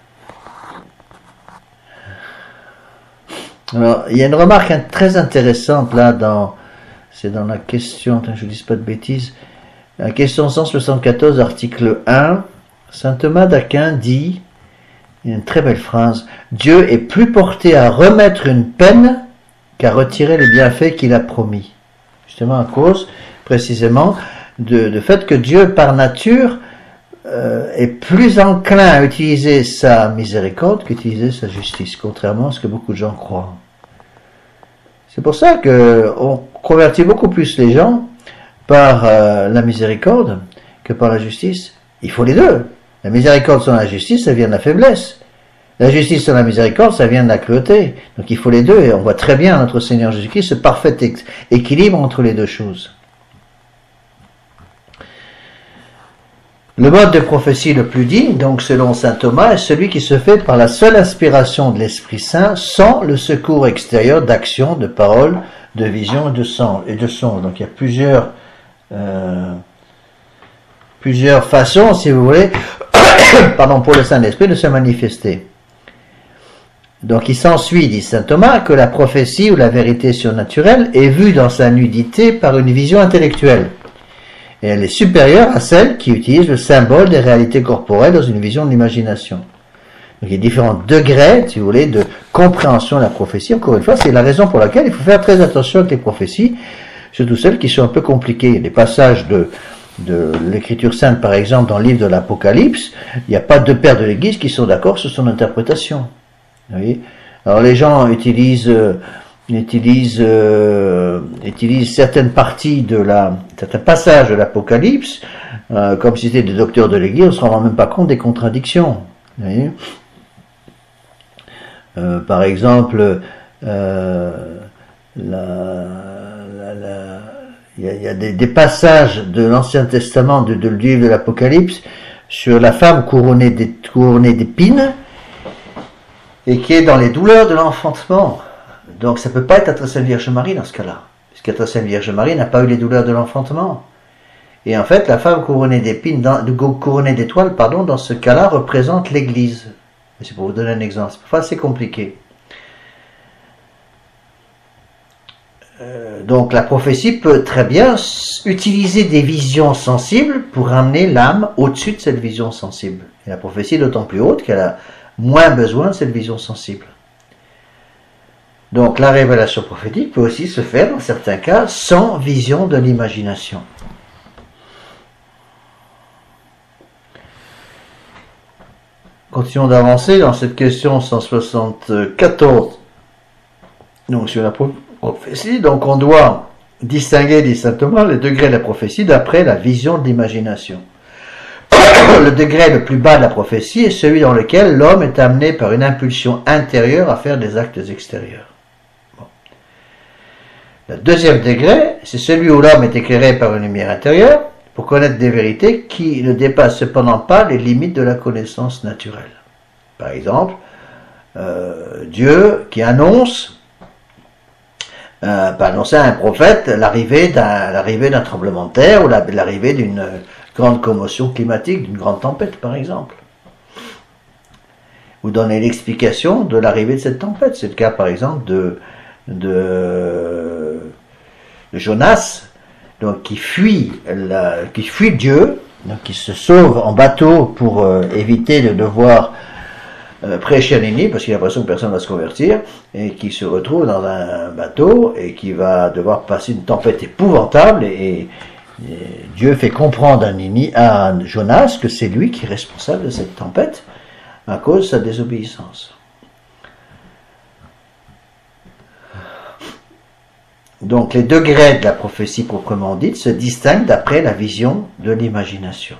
Alors, il y a une remarque très intéressante là dans... C'est dans la question, attends, je ne dis pas de bêtises, la question cent soixante-quatorze, article un, saint Thomas d'Aquin dit, il y a une très belle phrase, « Dieu est plus porté à remettre une peine qu'à retirer les bienfaits qu'il a promis. » Justement à cause, précisément, de, de fait que Dieu, par nature, euh, est plus enclin à utiliser sa miséricorde qu'utiliser sa justice, contrairement à ce que beaucoup de gens croient. C'est pour ça que on convertit beaucoup plus les gens par euh, la miséricorde que par la justice. Il faut les deux. La miséricorde sans la justice, ça vient de la faiblesse. La justice sans la miséricorde, ça vient de la cruauté. Donc il faut les deux, et on voit très bien notre Seigneur Jésus-Christ ce parfait équilibre entre les deux choses. Le mode de prophétie le plus digne, donc selon saint Thomas, est celui qui se fait par la seule inspiration de l'Esprit Saint, sans le secours extérieur d'action, de parole, de vision et de son. Et de son. Donc il y a plusieurs, euh, plusieurs façons, si vous voulez, pardon, pour le Saint-Esprit de se manifester. Donc il s'ensuit, dit saint Thomas, que la prophétie ou la vérité surnaturelle est vue dans sa nudité par une vision intellectuelle. Et elle est supérieure à celle qui utilise le symbole des réalités corporelles dans une vision de l'imagination. Donc il y a différents degrés, si vous voulez, de compréhension de la prophétie. Encore une fois, c'est la raison pour laquelle il faut faire très attention avec les prophéties, surtout celles qui sont un peu compliquées. Il y a des passages de, de l'Écriture sainte, par exemple, dans le livre de l'Apocalypse, il n'y a pas deux pères de l'Église qui sont d'accord sur son interprétation. Vous voyez ? Alors les gens utilisent... Euh, utilise, euh, utilise certaines parties de la, certains passages de l'Apocalypse, euh, comme si c'était des docteurs de l'Église, on ne se rend même pas compte des contradictions. Vous voyez euh, par exemple, euh, la, la, la, il y a, il y a des, des passages de l'Ancien Testament, de, de, du livre de l'Apocalypse, sur la femme couronnée d'épines, et qui est dans les douleurs de l'enfantement. Donc ça ne peut pas être la Sainte Vierge Marie dans ce cas-là, puisque la Sainte Vierge Marie n'a pas eu les douleurs de l'enfantement. Et en fait, la femme couronnée d'épines, couronnée d'étoiles, pardon, dans ce cas-là, représente l'Église. C'est pour vous donner un exemple. C'est parfois assez compliqué. Euh, donc la prophétie peut très bien utiliser des visions sensibles pour ramener l'âme au-dessus de cette vision sensible. Et la prophétie est d'autant plus haute qu'elle a moins besoin de cette vision sensible. Donc la révélation prophétique peut aussi se faire, dans certains cas, sans vision de l'imagination. Continuons d'avancer dans cette question cent soixante-quatorze. Donc sur la prophétie, donc on doit distinguer, dit saint Thomas, les degrés de la prophétie d'après la vision de l'imagination. Le degré le plus bas de la prophétie est celui dans lequel l'homme est amené par une impulsion intérieure à faire des actes extérieurs. Le deuxième degré, c'est celui où l'homme est éclairé par une lumière intérieure pour connaître des vérités qui ne dépassent cependant pas les limites de la connaissance naturelle. Par exemple, euh, Dieu qui annonce euh, peut annoncer à un prophète l'arrivée d'un l'arrivée d'un tremblement de terre ou l'arrivée d'une grande commotion climatique, d'une grande tempête par exemple. Vous donnez l'explication de l'arrivée de cette tempête. C'est le cas par exemple de, de, de Jonas, donc qui fuit, la, qui fuit Dieu, donc qui se sauve en bateau pour euh, éviter de devoir euh, prêcher à Ninive, parce qu'il a l'impression que personne ne va se convertir, et qui se retrouve dans un bateau et qui va devoir passer une tempête épouvantable, et, et Dieu fait comprendre à, Ninive, à Jonas que c'est lui qui est responsable de cette tempête à cause de sa désobéissance. Donc les degrés de la prophétie proprement dite se distinguent d'après la vision de l'imagination.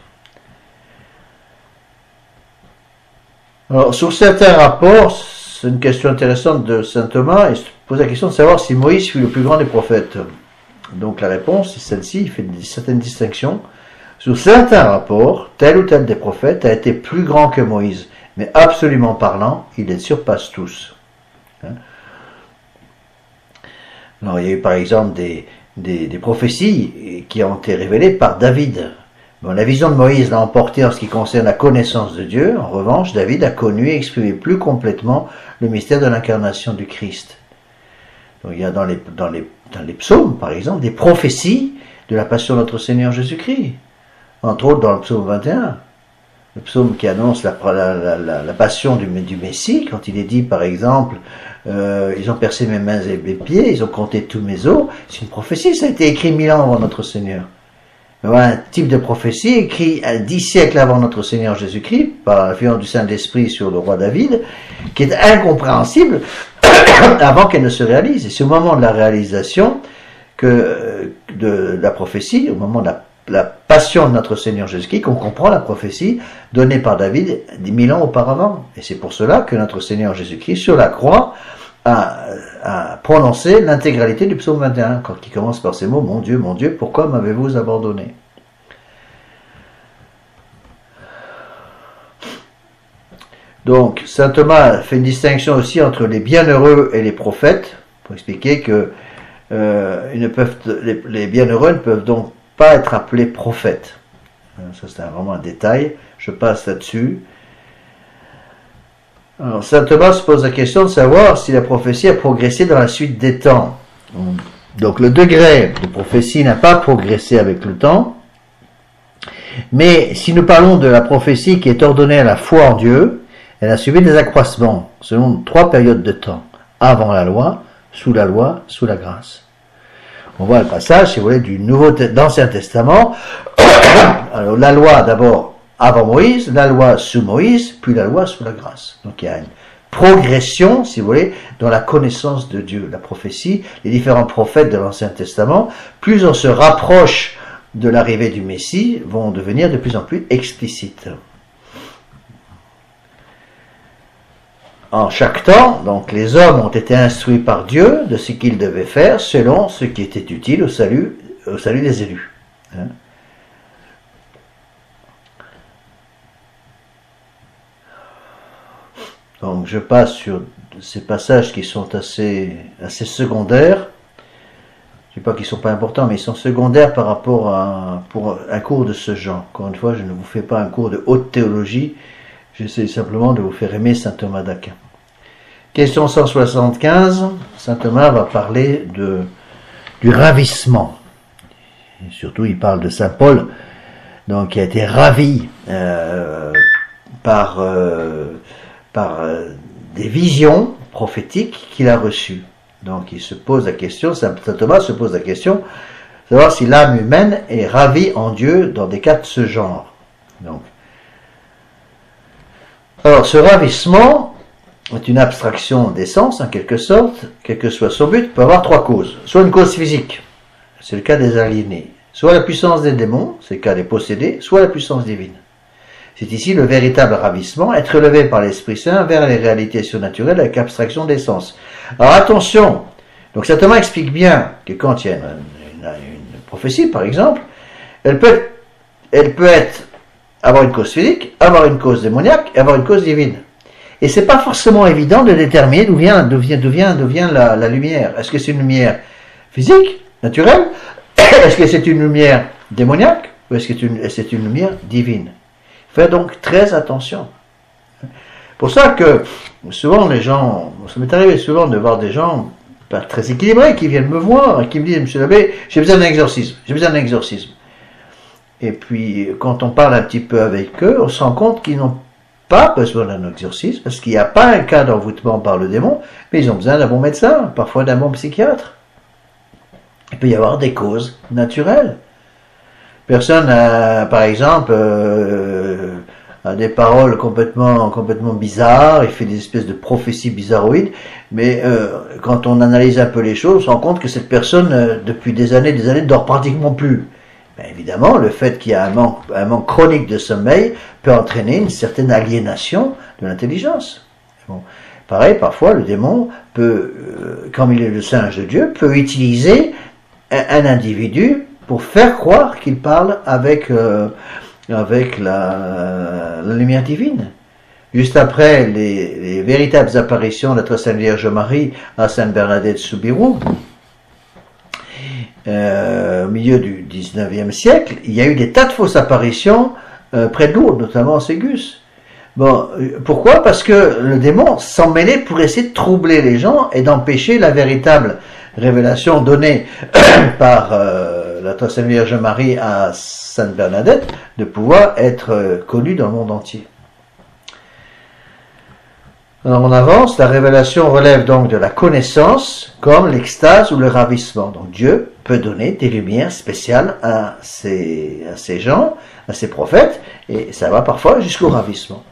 Alors sur certains rapports, c'est une question intéressante de saint Thomas, il se pose la question de savoir si Moïse fut le plus grand des prophètes. Donc la réponse est celle-ci, il fait certaines distinctions. Sur certains rapports, tel ou tel des prophètes a été plus grand que Moïse, mais absolument parlant, il les surpasse tous. Hein? Alors, il y a eu par exemple des, des, des prophéties qui ont été révélées par David. Bon, la vision de Moïse l'a emporté en ce qui concerne la connaissance de Dieu. En revanche, David a connu et exprimé plus complètement le mystère de l'incarnation du Christ. Donc, il y a dans les, dans, les, dans les psaumes, par exemple, des prophéties de la passion de notre Seigneur Jésus-Christ. Entre autres dans le psaume vingt et un. Le psaume qui annonce la, la, la, la passion du, du Messie, quand il est dit par exemple euh, ils ont percé mes mains et mes pieds, ils ont compté tous mes os, c'est une prophétie, ça a été écrit mille ans avant notre Seigneur. Voilà un type de prophétie écrit dix siècles avant notre Seigneur Jésus-Christ par l'influence du Saint-Esprit sur le roi David, qui est incompréhensible avant qu'elle ne se réalise. Et c'est au moment de la réalisation que de la prophétie, au moment de la la passion de notre Seigneur Jésus-Christ, qu'on comprend la prophétie donnée par David dix mille ans auparavant. Et c'est pour cela que notre Seigneur Jésus-Christ, sur la croix, a, a prononcé l'intégralité du psaume vingt et un, quand il commence par ces mots, « Mon Dieu, mon Dieu, pourquoi m'avez-vous abandonné ?» Donc, saint Thomas fait une distinction aussi entre les bienheureux et les prophètes, pour expliquer que euh, ils ne peuvent, les, les bienheureux ne peuvent donc pas être appelé prophète. Ça c'est vraiment un détail, je passe là-dessus. Alors saint Thomas se pose la question de savoir si la prophétie a progressé dans la suite des temps. Donc le degré de prophétie n'a pas progressé avec le temps, mais si nous parlons de la prophétie qui est ordonnée à la foi en Dieu, elle a subi des accroissements selon trois périodes de temps: avant la loi, sous la loi, sous la grâce. On voit le passage, si vous voulez, du Nouveau d'Ancien Testament. Alors la loi d'abord avant Moïse, la loi sous Moïse, puis la loi sous la grâce. Donc il y a une progression, si vous voulez, dans la connaissance de Dieu. La prophétie, les différents prophètes de l'Ancien Testament, plus on se rapproche de l'arrivée du Messie, vont devenir de plus en plus explicites. En chaque temps, donc, les hommes ont été instruits par Dieu de ce qu'ils devaient faire selon ce qui était utile au salut, au salut des élus. Hein? Donc, je passe sur ces passages qui sont assez, assez secondaires. Je ne dis pas qu'ils ne sont pas importants, mais ils sont secondaires par rapport à pour un cours de ce genre. Encore une fois, je ne vous fais pas un cours de haute théologie. J'essaie simplement de vous faire aimer saint Thomas d'Aquin. Question cent soixante-quinze, saint Thomas va parler de, du ravissement. Et surtout, il parle de saint Paul, donc qui a été ravi euh, par, euh, par euh, des visions prophétiques qu'il a reçues. Donc il se pose la question, saint Thomas se pose la question, de savoir si l'âme humaine est ravie en Dieu dans des cas de ce genre. Donc, alors, ce ravissement est une abstraction d'essence, en quelque sorte, quel que soit son but, peut avoir trois causes. Soit une cause physique, c'est le cas des aliénés. Soit la puissance des démons, c'est le cas des possédés, soit la puissance divine. C'est ici le véritable ravissement, être élevé par l'Esprit Saint vers les réalités surnaturelles avec abstraction d'essence. Alors attention, donc saint Thomas explique bien que quand il y a une, une, une prophétie, par exemple, elle peut, elle peut être avoir une cause physique, avoir une cause démoniaque et avoir une cause divine. Et c'est pas forcément évident de déterminer d'où vient, d'où vient, d'où vient, d'où vient la, la lumière. Est-ce que c'est une lumière physique, naturelle? Est-ce que c'est une lumière démoniaque ou est-ce que c'est une, c'est une lumière divine? Faites donc très attention. Pour ça que souvent les gens, ça m'est arrivé souvent de voir des gens pas très équilibrés qui viennent me voir et qui me disent, Monsieur l'abbé, j'ai besoin d'un exorcisme, j'ai besoin d'un exorcisme. Et puis quand on parle un petit peu avec eux, on se rend compte qu'ils n'ont pas besoin d'un exorcisme parce qu'il n'y a pas un cas d'envoûtement par le démon, mais ils ont besoin d'un bon médecin, parfois d'un bon psychiatre. Il peut y avoir des causes naturelles. Personne, a, par exemple, euh, a des paroles complètement, complètement bizarres, il fait des espèces de prophéties bizarroïdes, mais euh, quand on analyse un peu les choses, on se rend compte que cette personne, euh, depuis des années des années, ne dort pratiquement plus. Ben évidemment, le fait qu'il y a un manque, un manque chronique de sommeil peut entraîner une certaine aliénation de l'intelligence. Bon. Pareil, parfois, le démon peut, euh, comme il est le singe de Dieu, peut utiliser un, un individu pour faire croire qu'il parle avec, euh, avec la, la lumière divine. Juste après les, les véritables apparitions de la très sainte Vierge Marie à Sainte Bernadette Soubirous, euh, au milieu du dix-neuvième siècle, il y a eu des tas de fausses apparitions euh, près de Lourdes, notamment en Ségus. Bon, pourquoi? Parce que le démon s'en mêlait pour essayer de troubler les gens et d'empêcher la véritable révélation donnée par euh, la très sainte Vierge Marie à Sainte Bernadette de pouvoir être euh, connue dans le monde entier. Alors on avance, la révélation relève donc de la connaissance comme l'extase ou le ravissement. Donc Dieu peut donner des lumières spéciales à ces, à ces gens, à ces prophètes, et ça va parfois jusqu'au ravissement.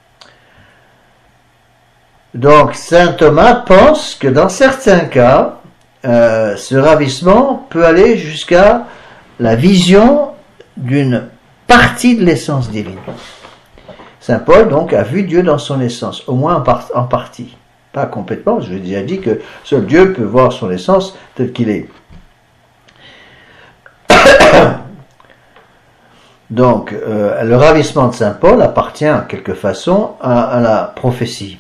Donc saint Thomas pense que dans certains cas, euh, ce ravissement peut aller jusqu'à la vision d'une partie de l'essence divine. Saint Paul, donc, a vu Dieu dans son essence, au moins en, par- en partie. Pas complètement, je vous ai déjà dit que seul Dieu peut voir son essence tel qu'il est. Donc, euh, le ravissement de Saint Paul appartient en quelque façon à, à la prophétie.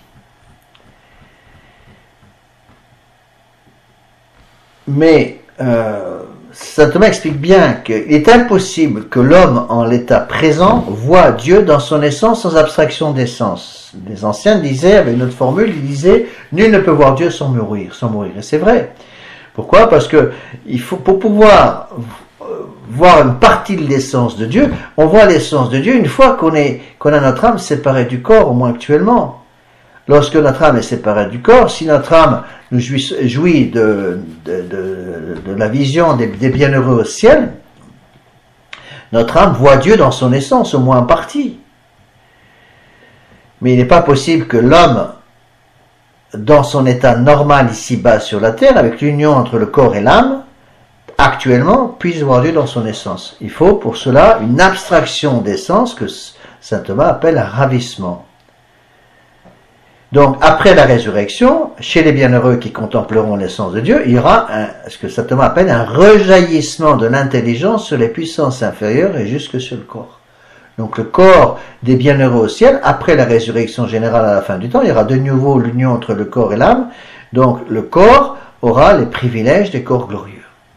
Mais euh, Saint Thomas explique bien qu'il est impossible que l'homme en l'état présent voie Dieu dans son essence sans abstraction d'essence. Les anciens disaient, avec une autre formule, ils disaient « Nul ne peut voir Dieu sans mourir. » Sans mourir. Et c'est vrai. Pourquoi? Parce que il faut, pour pouvoir voir une partie de l'essence de Dieu, on voit l'essence de Dieu une fois qu'on est, qu'on a notre âme séparée du corps, au moins actuellement. Lorsque notre âme est séparée du corps, si notre âme nous jouit, jouit de, de, de, de la vision des, des bienheureux au ciel, notre âme voit Dieu dans son essence, au moins en partie. Mais il n'est pas possible que l'homme, dans son état normal ici-bas sur la terre, avec l'union entre le corps et l'âme, actuellement, puisse voir Dieu dans son essence. Il faut pour cela une abstraction d'essence que saint Thomas appelle un ravissement. Donc, après la résurrection, chez les bienheureux qui contempleront l'essence de Dieu, il y aura un, ce que saint Thomas appelle un rejaillissement de l'intelligence sur les puissances inférieures et jusque sur le corps. Donc, le corps des bienheureux au ciel, après la résurrection générale à la fin du temps, il y aura de nouveau l'union entre le corps et l'âme. Donc, le corps aura les privilèges des corps glorieux.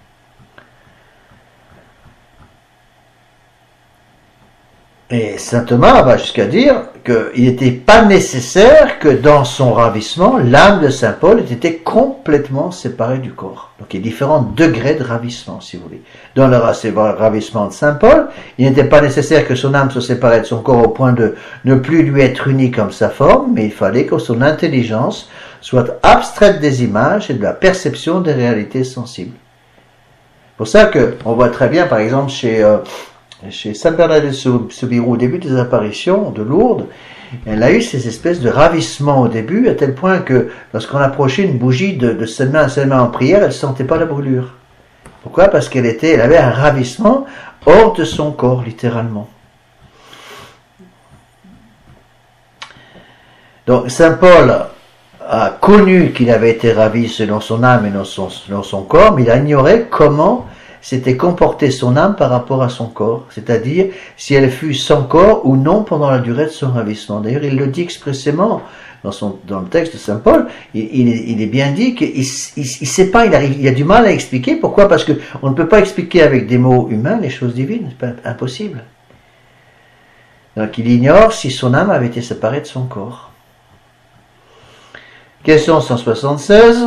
Et saint Thomas va jusqu'à dire qu'il n'était pas nécessaire que dans son ravissement, l'âme de saint Paul ait été complètement séparée du corps. Donc il y a différents degrés de ravissement, si vous voulez. Dans le ravissement de saint Paul, il n'était pas nécessaire que son âme se séparée de son corps au point de ne plus lui être unie comme sa forme, mais il fallait que son intelligence soit abstraite des images et de la perception des réalités sensibles. C'est pour ça qu'on voit très bien, par exemple, chez... Euh, Chez Sainte Bernadette Soubirous, au début des apparitions de Lourdes, elle a eu ces espèces de ravissements au début, à tel point que lorsqu'on approchait une bougie de, de cette main à cette main en prière, elle ne sentait pas la brûlure. Pourquoi? Parce qu'elle était, elle avait un ravissement hors de son corps, littéralement. Donc saint Paul a connu qu'il avait été ravi selon son âme et non son, selon son corps, mais il a ignoré comment s'était comportée son âme par rapport à son corps, c'est-à-dire si elle fut sans corps ou non pendant la durée de son ravissement. D'ailleurs, il le dit expressément dans, son, dans le texte de saint Paul, il, il, est, il est bien dit qu'il il, il sait pas, il, arrive, il a du mal à expliquer. Pourquoi? Parce que on ne peut pas expliquer avec des mots humains les choses divines, c'est pas impossible. Donc il ignore si son âme avait été séparée de son corps. Question cent soixante-seize.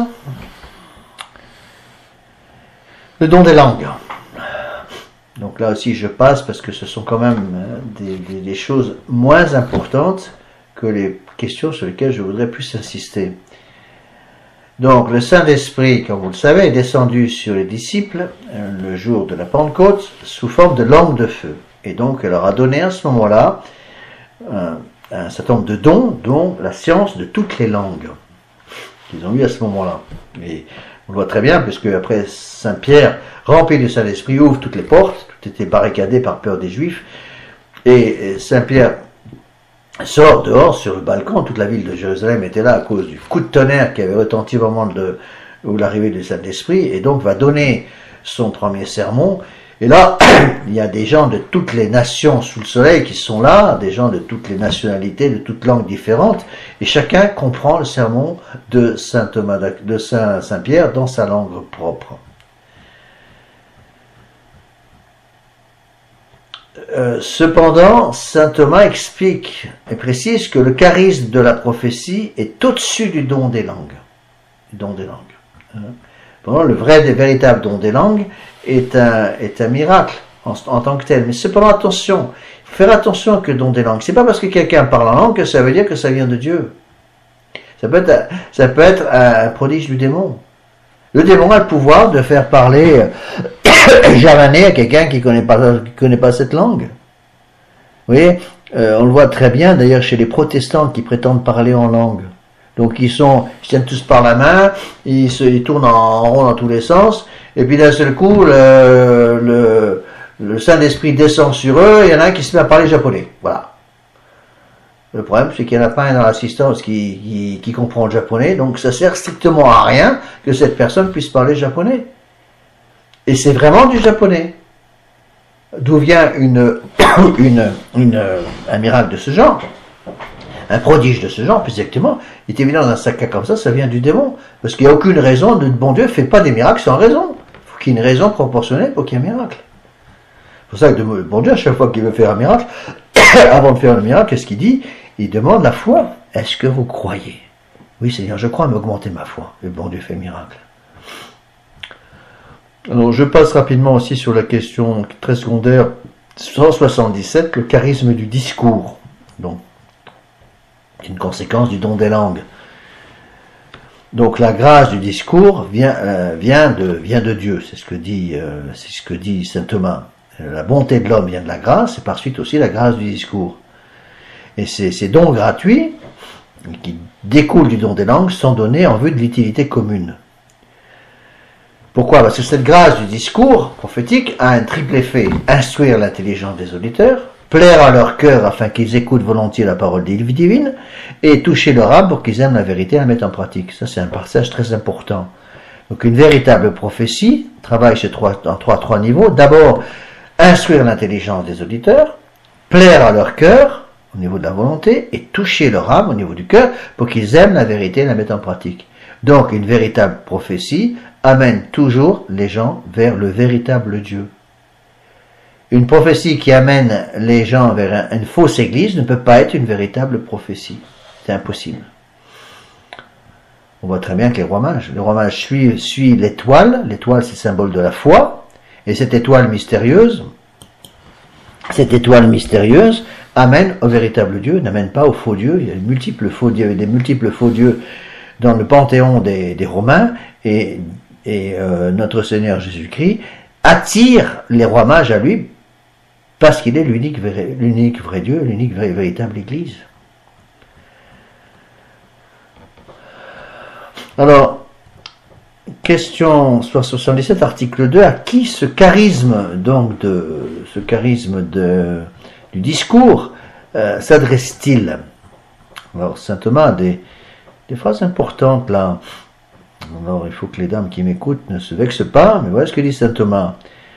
Le don des langues. Donc là aussi je passe parce que ce sont quand même des, des, des choses moins importantes que les questions sur lesquelles je voudrais plus insister. Donc le Saint-Esprit, comme vous le savez, est descendu sur les disciples le jour de la Pentecôte sous forme de langue de feu. Et donc elle leur a donné à ce moment-là un, un certain nombre de dons, dont la science de toutes les langues qu'ils ont eu à ce moment-là. Et on le voit très bien, puisque après saint Pierre, rempli du Saint-Esprit, ouvre toutes les portes, tout était barricadé par peur des Juifs, et saint Pierre sort dehors sur le balcon, toute la ville de Jérusalem était là à cause du coup de tonnerre qui avait retenti au moment de l'arrivée du Saint-Esprit, et donc va donner son premier sermon. Et là, il y a des gens de toutes les nations sous le soleil qui sont là, des gens de toutes les nationalités, de toutes langues différentes, et chacun comprend le sermon de saint Thomas, de saint, saint Pierre dans sa langue propre. Euh, cependant, saint Thomas explique et précise que le charisme de la prophétie est au-dessus du don des langues. Du don des langues. Bon, le vrai, le véritable don des langues est un, est un miracle en, en tant que tel. Mais cependant, attention, il faut faire attention que le don des langues. C'est pas parce que quelqu'un parle en langue que ça veut dire que ça vient de Dieu. Ça peut être, ça peut être un prodige du démon. Le démon a le pouvoir de faire parler javanais à quelqu'un qui connaît pas, qui connaît pas cette langue. Vous voyez, euh, on le voit très bien d'ailleurs chez les protestants qui prétendent parler en langue. Donc ils sont, ils tiennent tous par la main, ils se, ils tournent en rond dans tous les sens, et puis d'un seul coup, le, le, le Saint-Esprit descend sur eux, il y en a un qui se met à parler japonais. Voilà. Le problème, c'est qu'il n'y en a pas un dans l'assistance qui, qui, qui comprend le japonais, donc ça sert strictement à rien que cette personne puisse parler japonais. Et c'est vraiment du japonais. D'où vient une, une, une, un miracle de ce genre? Un prodige de ce genre, plus exactement, il est évident dans un cas comme ça, ça vient du démon. Parce qu'il n'y a aucune raison, le bon Dieu ne fait pas des miracles sans raison. Il faut qu'il y ait une raison proportionnelle pour qu'il y ait un miracle. C'est pour ça que le bon Dieu, à chaque fois qu'il veut faire un miracle, avant de faire le miracle, qu'est-ce qu'il dit? Il demande la foi. Est-ce que vous croyez? Oui Seigneur, je crois, mais augmentez ma foi. Le bon Dieu fait le miracle. Alors je passe rapidement aussi sur la question très secondaire, cent soixante-dix-sept, le charisme du discours. Donc, c'est une conséquence du don des langues. Donc la grâce du discours vient, euh, vient, de, vient de Dieu, c'est ce que dit, euh, c'est ce que dit saint Thomas. La bonté de l'homme vient de la grâce, et par suite aussi la grâce du discours. Et ces, ces dons gratuits, qui découlent du don des langues, sont donnés en vue de l'utilité commune. Pourquoi? Parce que cette grâce du discours prophétique a un triple effet: instruire l'intelligence des auditeurs, plaire à leur cœur afin qu'ils écoutent volontiers la parole divine, et toucher leur âme pour qu'ils aiment la vérité et la mettent en pratique. Ça, c'est un passage très important. Donc une véritable prophétie travaille sur trois, en trois, trois niveaux. D'abord, instruire l'intelligence des auditeurs, plaire à leur cœur au niveau de la volonté, et toucher leur âme au niveau du cœur pour qu'ils aiment la vérité et la mettent en pratique. Donc une véritable prophétie amène toujours les gens vers le véritable Dieu. Une prophétie qui amène les gens vers une fausse église ne peut pas être une véritable prophétie. C'est impossible. On voit très bien que les rois mages, le roi mage suit, suit l'étoile, l'étoile c'est le symbole de la foi, et cette étoile mystérieuse, cette étoile mystérieuse amène au véritable Dieu, n'amène pas au faux Dieu. Il y a de multiples faux dieux, il y a des multiples faux dieux dans le panthéon des, des Romains, et, et euh, notre Seigneur Jésus-Christ attire les rois mages à lui parce qu'il est l'unique vrai, l'unique vrai Dieu, l'unique vrai, véritable Église. Alors, question soixante-dix-sept, article deux, à qui ce charisme, donc de ce charisme de, du discours euh, s'adresse-t-il? Alors, saint Thomas a des, des phrases importantes là. Alors, il faut que les dames qui m'écoutent ne se vexent pas, mais voilà ce que dit saint Thomas.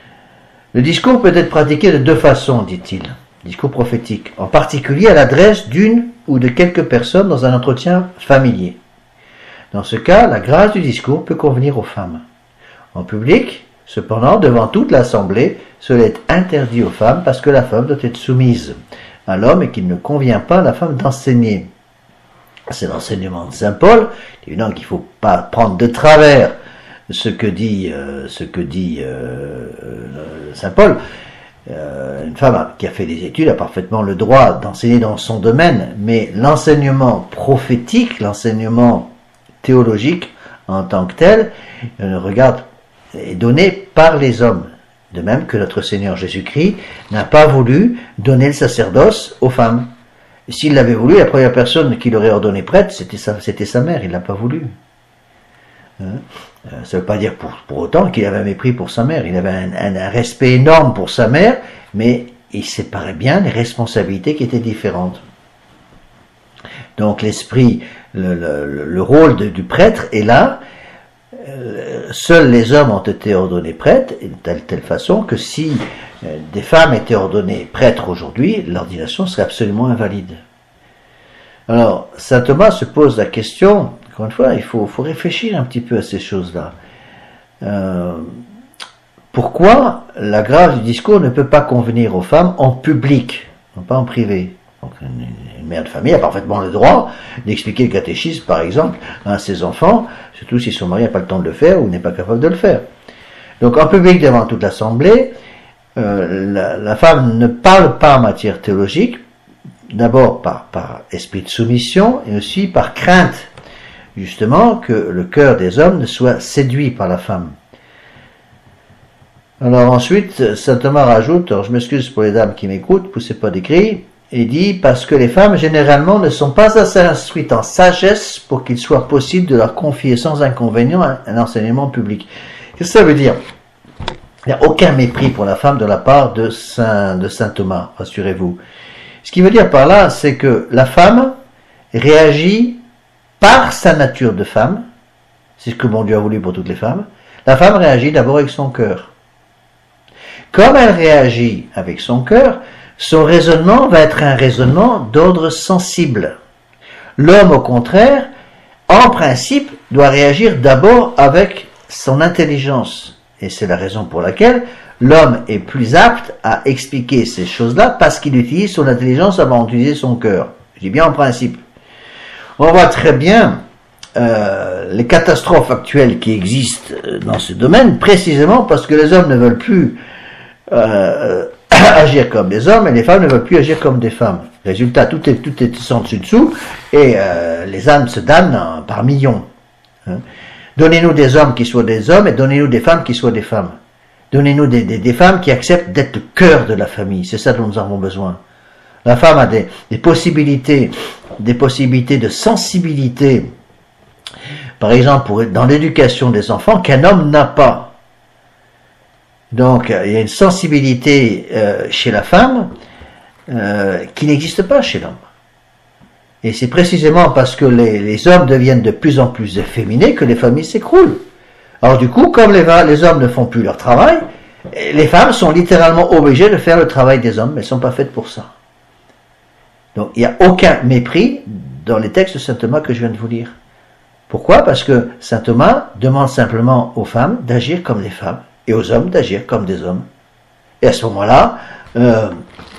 Le discours peut être pratiqué de deux façons, dit-il. Discours prophétique, en particulier à l'adresse d'une ou de quelques personnes dans un entretien familier. Dans ce cas, la grâce du discours peut convenir aux femmes. En public, cependant, devant toute l'assemblée, cela est interdit aux femmes parce que la femme doit être soumise à l'homme et qu'il ne convient pas à la femme d'enseigner. C'est l'enseignement de saint Paul. C'est évident qu'il ne faut pas prendre de travers ce que dit, euh, ce que dit euh, saint Paul. Euh, une femme qui a fait des études a parfaitement le droit d'enseigner dans son domaine, mais l'enseignement prophétique, l'enseignement théologique en tant que tel, euh, regarde, est donné par les hommes. De même que notre Seigneur Jésus-Christ n'a pas voulu donner le sacerdoce aux femmes. S'il l'avait voulu, la première personne qui l'aurait ordonné prêtre, c'était sa, c'était sa mère, il l'a pas voulu. Hein? Ça ne veut pas dire pour, pour autant qu'il avait un mépris pour sa mère. Il avait un, un, un respect énorme pour sa mère, mais il séparait bien les responsabilités qui étaient différentes. Donc l'esprit, le, le, le rôle de, du prêtre est là. Euh, seuls les hommes ont été ordonnés prêtres, de telle, telle façon que si euh, des femmes étaient ordonnées prêtres aujourd'hui, l'ordination serait absolument invalide. Alors, saint Thomas se pose la question, encore une fois, il faut, faut réfléchir un petit peu à ces choses-là. Euh, pourquoi la grâce du discours ne peut pas convenir aux femmes en public, non pas en privé? Donc, une, une mère de famille a parfaitement le droit d'expliquer le catéchisme, par exemple, à ses enfants, surtout si son mari n'a pas le temps de le faire ou n'est pas capable de le faire. Donc, en public, devant toute l'assemblée, euh, la, la femme ne parle pas en matière théologique, d'abord par, par esprit de soumission et aussi par crainte, justement, que le cœur des hommes ne soit séduit par la femme. Alors ensuite, saint Thomas rajoute, alors je m'excuse pour les dames qui m'écoutent, poussez pas des cris, et dit, parce que les femmes, généralement, ne sont pas assez instruites en sagesse pour qu'il soit possible de leur confier sans inconvénient un, un enseignement public. Qu'est-ce que ça veut dire? Il n'y a aucun mépris pour la femme de la part de saint, de saint Thomas, rassurez-vous. Ce qui veut dire par là, c'est que la femme réagit par sa nature de femme, c'est ce que bon Dieu a voulu pour toutes les femmes. La femme réagit d'abord avec son cœur. Comme elle réagit avec son cœur, son raisonnement va être un raisonnement d'ordre sensible. L'homme, au contraire, en principe, doit réagir d'abord avec son intelligence. Et c'est la raison pour laquelle l'homme est plus apte à expliquer ces choses-là parce qu'il utilise son intelligence avant d'utiliser son cœur. Je dis bien en principe. On voit très bien euh, les catastrophes actuelles qui existent dans ce domaine, précisément parce que les hommes ne veulent plus euh, agir comme des hommes et les femmes ne veulent plus agir comme des femmes. Résultat, tout est tout est sans dessus dessous et euh, les âmes se damnent hein, par millions. Hein. Donnez-nous des hommes qui soient des hommes et donnez-nous des femmes qui soient des femmes. Donnez-nous des, des, des femmes qui acceptent d'être le cœur de la famille. C'est ça dont nous avons besoin. La femme a des, des possibilités, des possibilités de sensibilité, par exemple pour, dans l'éducation des enfants, qu'un homme n'a pas. Donc, il y a une sensibilité euh, chez la femme euh, qui n'existe pas chez l'homme. Et c'est précisément parce que les, les hommes deviennent de plus en plus efféminés que les familles s'écroulent. Alors du coup, comme les, les hommes ne font plus leur travail, les femmes sont littéralement obligées de faire le travail des hommes, mais elles ne sont pas faites pour ça. Donc il n'y a aucun mépris dans les textes de saint Thomas que je viens de vous lire. Pourquoi? Parce que saint Thomas demande simplement aux femmes d'agir comme des femmes et aux hommes d'agir comme des hommes. Et à ce moment-là, euh,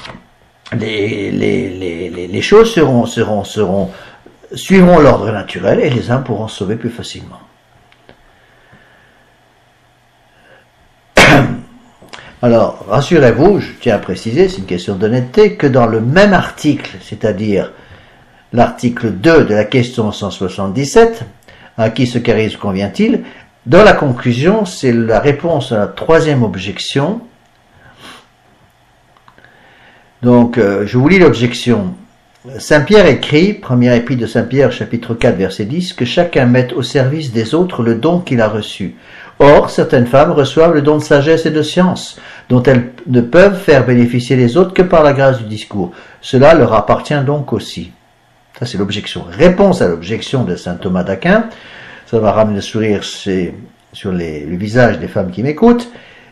les, les, les, les choses seront, seront, seront, suivront l'ordre naturel et les âmes pourront se sauver plus facilement. Alors, rassurez-vous, je tiens à préciser, c'est une question d'honnêteté, que dans le même article, c'est-à-dire l'article deux de la question cent soixante-dix-sept, à qui ce charisme convient-il, dans la conclusion, c'est la réponse à la troisième objection. Donc, euh, je vous lis l'objection. Saint Pierre écrit, première épître de Saint Pierre, chapitre quatre, verset dix, que chacun mette au service des autres le don qu'il a reçu. Or, certaines femmes reçoivent le don de sagesse et de science, dont elles ne peuvent faire bénéficier les autres que par la grâce du discours. Cela leur appartient donc aussi. Ça, c'est l'objection. Réponse à l'objection de saint Thomas d'Aquin. Ça va ramener le sourire sur les, le visage des femmes qui m'écoutent.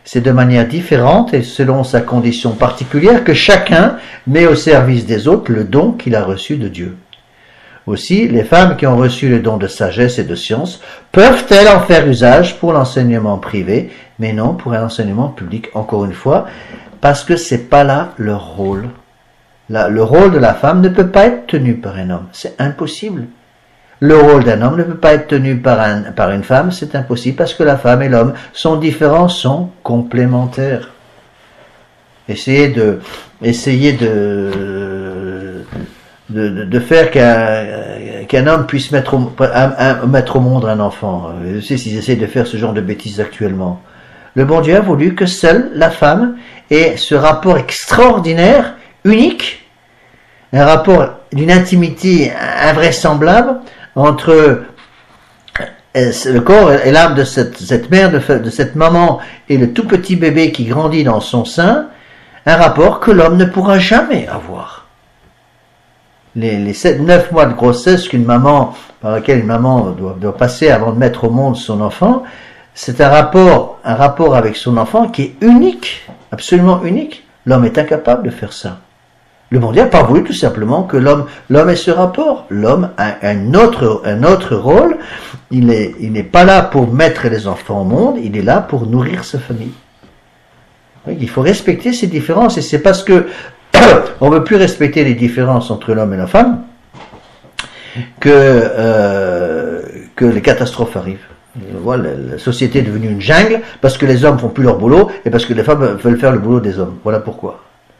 C'est de manière différente et selon sa condition particulière que chacun met au service des autres le don qu'il a reçu de Dieu. Aussi, les femmes qui ont reçu le don de sagesse et de science peuvent-elles en faire usage pour l'enseignement privé, mais non pour un enseignement public, encore une fois, parce que c'est pas là leur rôle. Là, le rôle de la femme ne peut pas être tenu par un homme, c'est impossible. Le rôle d'un homme ne peut pas être tenu par, un, par une femme, c'est impossible parce que la femme et l'homme sont différents, sont complémentaires. Essayez de, essayez de, de, de, de faire qu'un, qu'un homme puisse mettre au, un, un, mettre au monde un enfant. Je sais s'ils essayent de faire ce genre de bêtises actuellement. Le bon Dieu a voulu que seule la femme ait ce rapport extraordinaire, unique, un rapport d'une intimité invraisemblable entre le corps et l'âme de cette, cette mère, de, de cette maman et le tout petit bébé qui grandit dans son sein, un rapport que l'homme ne pourra jamais avoir. Les, les sept, neuf mois de grossesse qu'une maman, par lequel une maman doit, doit passer avant de mettre au monde son enfant, c'est un rapport, un rapport avec son enfant qui est unique, absolument unique. L'homme est incapable de faire ça. Le bon Dieu n'a pas voulu tout simplement que l'homme, l'homme ait ce rapport. L'homme a un autre, un autre rôle. Il est, il n'est pas là pour mettre les enfants au monde. Il est là pour nourrir sa famille. Oui, il faut respecter ces différences. Et c'est parce que on ne veut plus respecter les différences entre l'homme et la femme que, euh, que les catastrophes arrivent. Voilà, la société est devenue une jungle parce que les hommes font plus leur boulot et parce que les femmes veulent faire le boulot des hommes. Voilà pourquoi.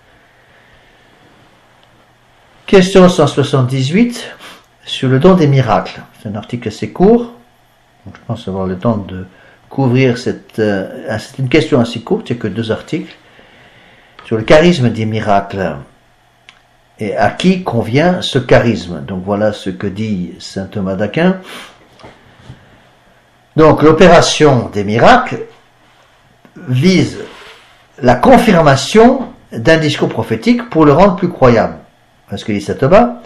Question cent soixante-dix-huit sur le don des miracles. C'est un article assez court. Donc je pense avoir le temps de couvrir cette... Euh, c'est une question assez courte, il n'y a que deux articles. Sur le charisme des miracles. Et à qui convient ce charisme? Donc voilà ce que dit saint Thomas d'Aquin. Donc l'opération des miracles vise la confirmation d'un discours prophétique pour le rendre plus croyable. Parce que dit saint Thomas,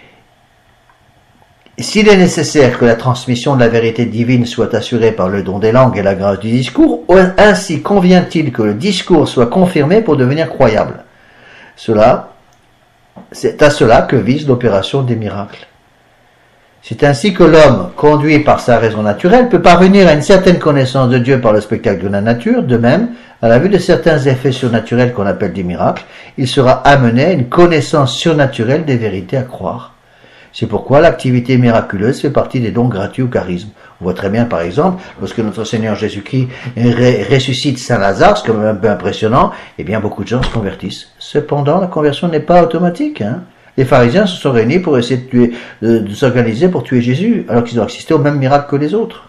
s'il est nécessaire que la transmission de la vérité divine soit assurée par le don des langues et la grâce du discours, ainsi convient-il que le discours soit confirmé pour devenir croyable. Cela, c'est à cela que vise l'opération des miracles. C'est ainsi que l'homme, conduit par sa raison naturelle, peut parvenir à une certaine connaissance de Dieu par le spectacle de la nature. De même, à la vue de certains effets surnaturels qu'on appelle des miracles, il sera amené à une connaissance surnaturelle des vérités à croire. C'est pourquoi l'activité miraculeuse fait partie des dons gratuits au charisme. On voit très bien, par exemple, lorsque notre Seigneur Jésus-Christ ressuscite Saint Lazare, c'est quand même un peu impressionnant, eh bien beaucoup de gens se convertissent. Cependant, la conversion n'est pas automatique, hein. Les pharisiens se sont réunis pour essayer de, tuer, de, de s'organiser pour tuer Jésus, alors qu'ils ont assisté au même miracle que les autres.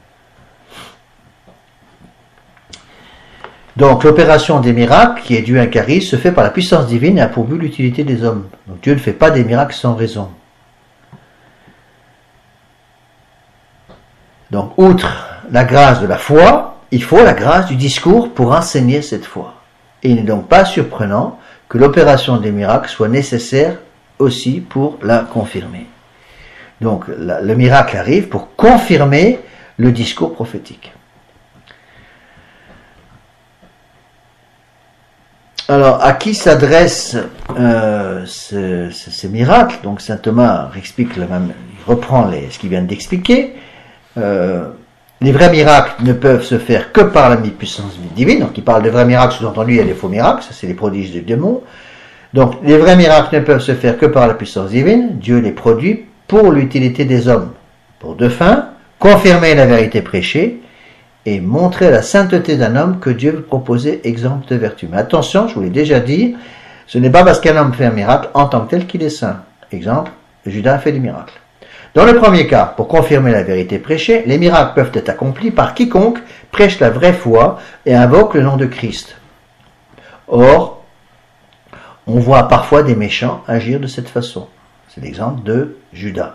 Donc l'opération des miracles, qui est due à un charisme, se fait par la puissance divine et a pour but l'utilité des hommes. Donc Dieu ne fait pas des miracles sans raison. Donc outre la grâce de la foi, il faut la grâce du discours pour enseigner cette foi. Et il n'est donc pas surprenant que l'opération des miracles soit nécessaire aussi pour la confirmer. Donc la, le miracle arrive pour confirmer le discours prophétique. Alors, à qui s'adressent euh, ce, ce, ces miracles? Donc saint Thomas explique le même, il reprend les, ce qu'il vient d'expliquer. Euh, les vrais miracles ne peuvent se faire que par la puissance divine. Donc il parle de vrais miracles, sous-entendu il y a des faux miracles, ça c'est les prodiges des démons. Donc les vrais miracles ne peuvent se faire que par la puissance divine. Dieu les produit pour l'utilité des hommes, pour deux fins: confirmer la vérité prêchée et montrer la sainteté d'un homme que Dieu veut proposer exemple de vertu. Mais attention, je vous l'ai déjà dit, ce n'est pas parce qu'un homme fait un miracle en tant que tel qu'il est saint. Exemple, Judas a fait des miracles. Dans le premier cas, pour confirmer la vérité prêchée, les miracles peuvent être accomplis par quiconque prêche la vraie foi et invoque le nom de Christ. Or, on voit parfois des méchants agir de cette façon. C'est l'exemple de Judas.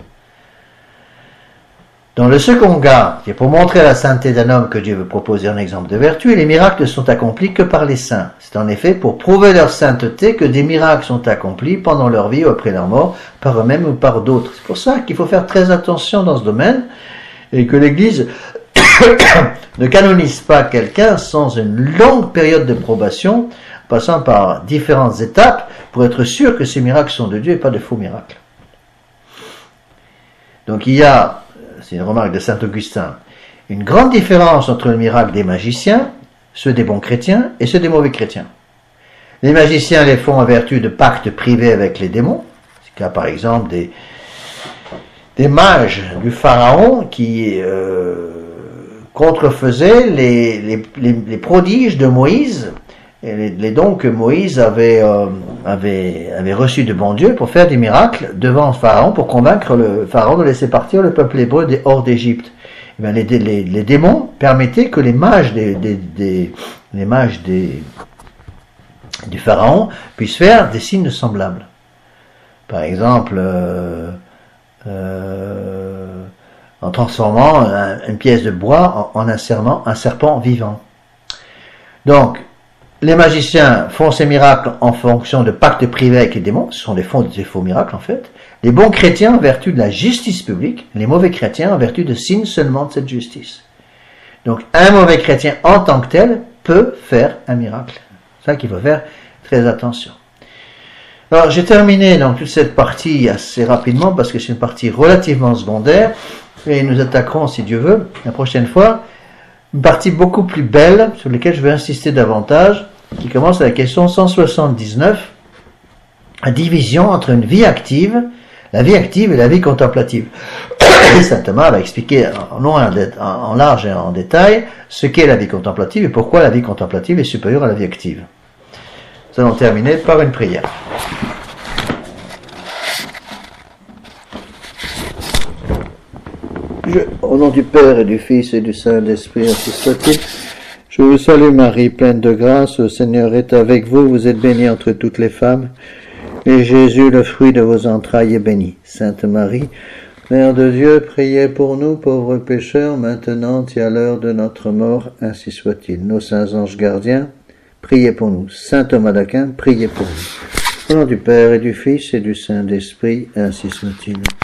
Dans le second cas, qui est pour montrer la sainteté d'un homme que Dieu veut proposer en exemple de vertu, les miracles ne sont accomplis que par les saints. C'est en effet pour prouver leur sainteté que des miracles sont accomplis pendant leur vie ou après leur mort, par eux-mêmes ou par d'autres. C'est pour ça qu'il faut faire très attention dans ce domaine, et que l'Église ne canonise pas quelqu'un sans une longue période de probation, passant par différentes étapes pour être sûr que ces miracles sont de Dieu et pas de faux miracles. Donc il y a, c'est une remarque de saint Augustin, une grande différence entre le miracle des magiciens, ceux des bons chrétiens et ceux des mauvais chrétiens. Les magiciens les font en vertu de pactes privés avec les démons. C'est le cas par exemple des, des mages du pharaon qui euh, contrefaisaient les, les, les, les prodiges de Moïse et les, les dons que Moïse avait, euh, avait, avait reçus de bon Dieu pour faire des miracles devant Pharaon, pour convaincre le Pharaon de laisser partir le peuple hébreu hors d'Égypte. Eh bien, les, les, les démons permettaient que les mages des, des, des, les mages des, du Pharaon puissent faire des signes semblables. Par exemple, euh, euh, en transformant un, une pièce de bois en, en un, serment, un serpent vivant. Donc, les magiciens font ces miracles en fonction de pactes privés avec les démons, ce sont des faux, des faux miracles en fait. Les bons chrétiens en vertu de la justice publique, les mauvais chrétiens en vertu de signes seulement de cette justice. Donc un mauvais chrétien en tant que tel peut faire un miracle. C'est ça qu'il faut faire très attention. Alors j'ai terminé donc toute cette partie assez rapidement parce que c'est une partie relativement secondaire et nous attaquerons, si Dieu veut, la prochaine fois, une partie beaucoup plus belle sur laquelle je vais insister davantage, qui commence à la question cent soixante-dix-neuf, la division entre une vie active, la vie active et la vie contemplative. Et saint Thomas va expliquer en long, en large et en détail ce qu'est la vie contemplative et pourquoi la vie contemplative est supérieure à la vie active. Nous allons terminer par une prière. Je, au nom du Père et du Fils et du Saint-Esprit, ainsi soit-il. Je vous salue Marie, pleine de grâce, le Seigneur est avec vous, vous êtes bénie entre toutes les femmes, et Jésus, le fruit de vos entrailles, est béni. Sainte Marie, Mère de Dieu, priez pour nous, pauvres pécheurs, maintenant et à l'heure de notre mort, ainsi soit-il. Nos saints anges gardiens, priez pour nous. Saint Thomas d'Aquin, priez pour nous. Au nom du Père et du Fils et du Saint-Esprit, ainsi soit-il.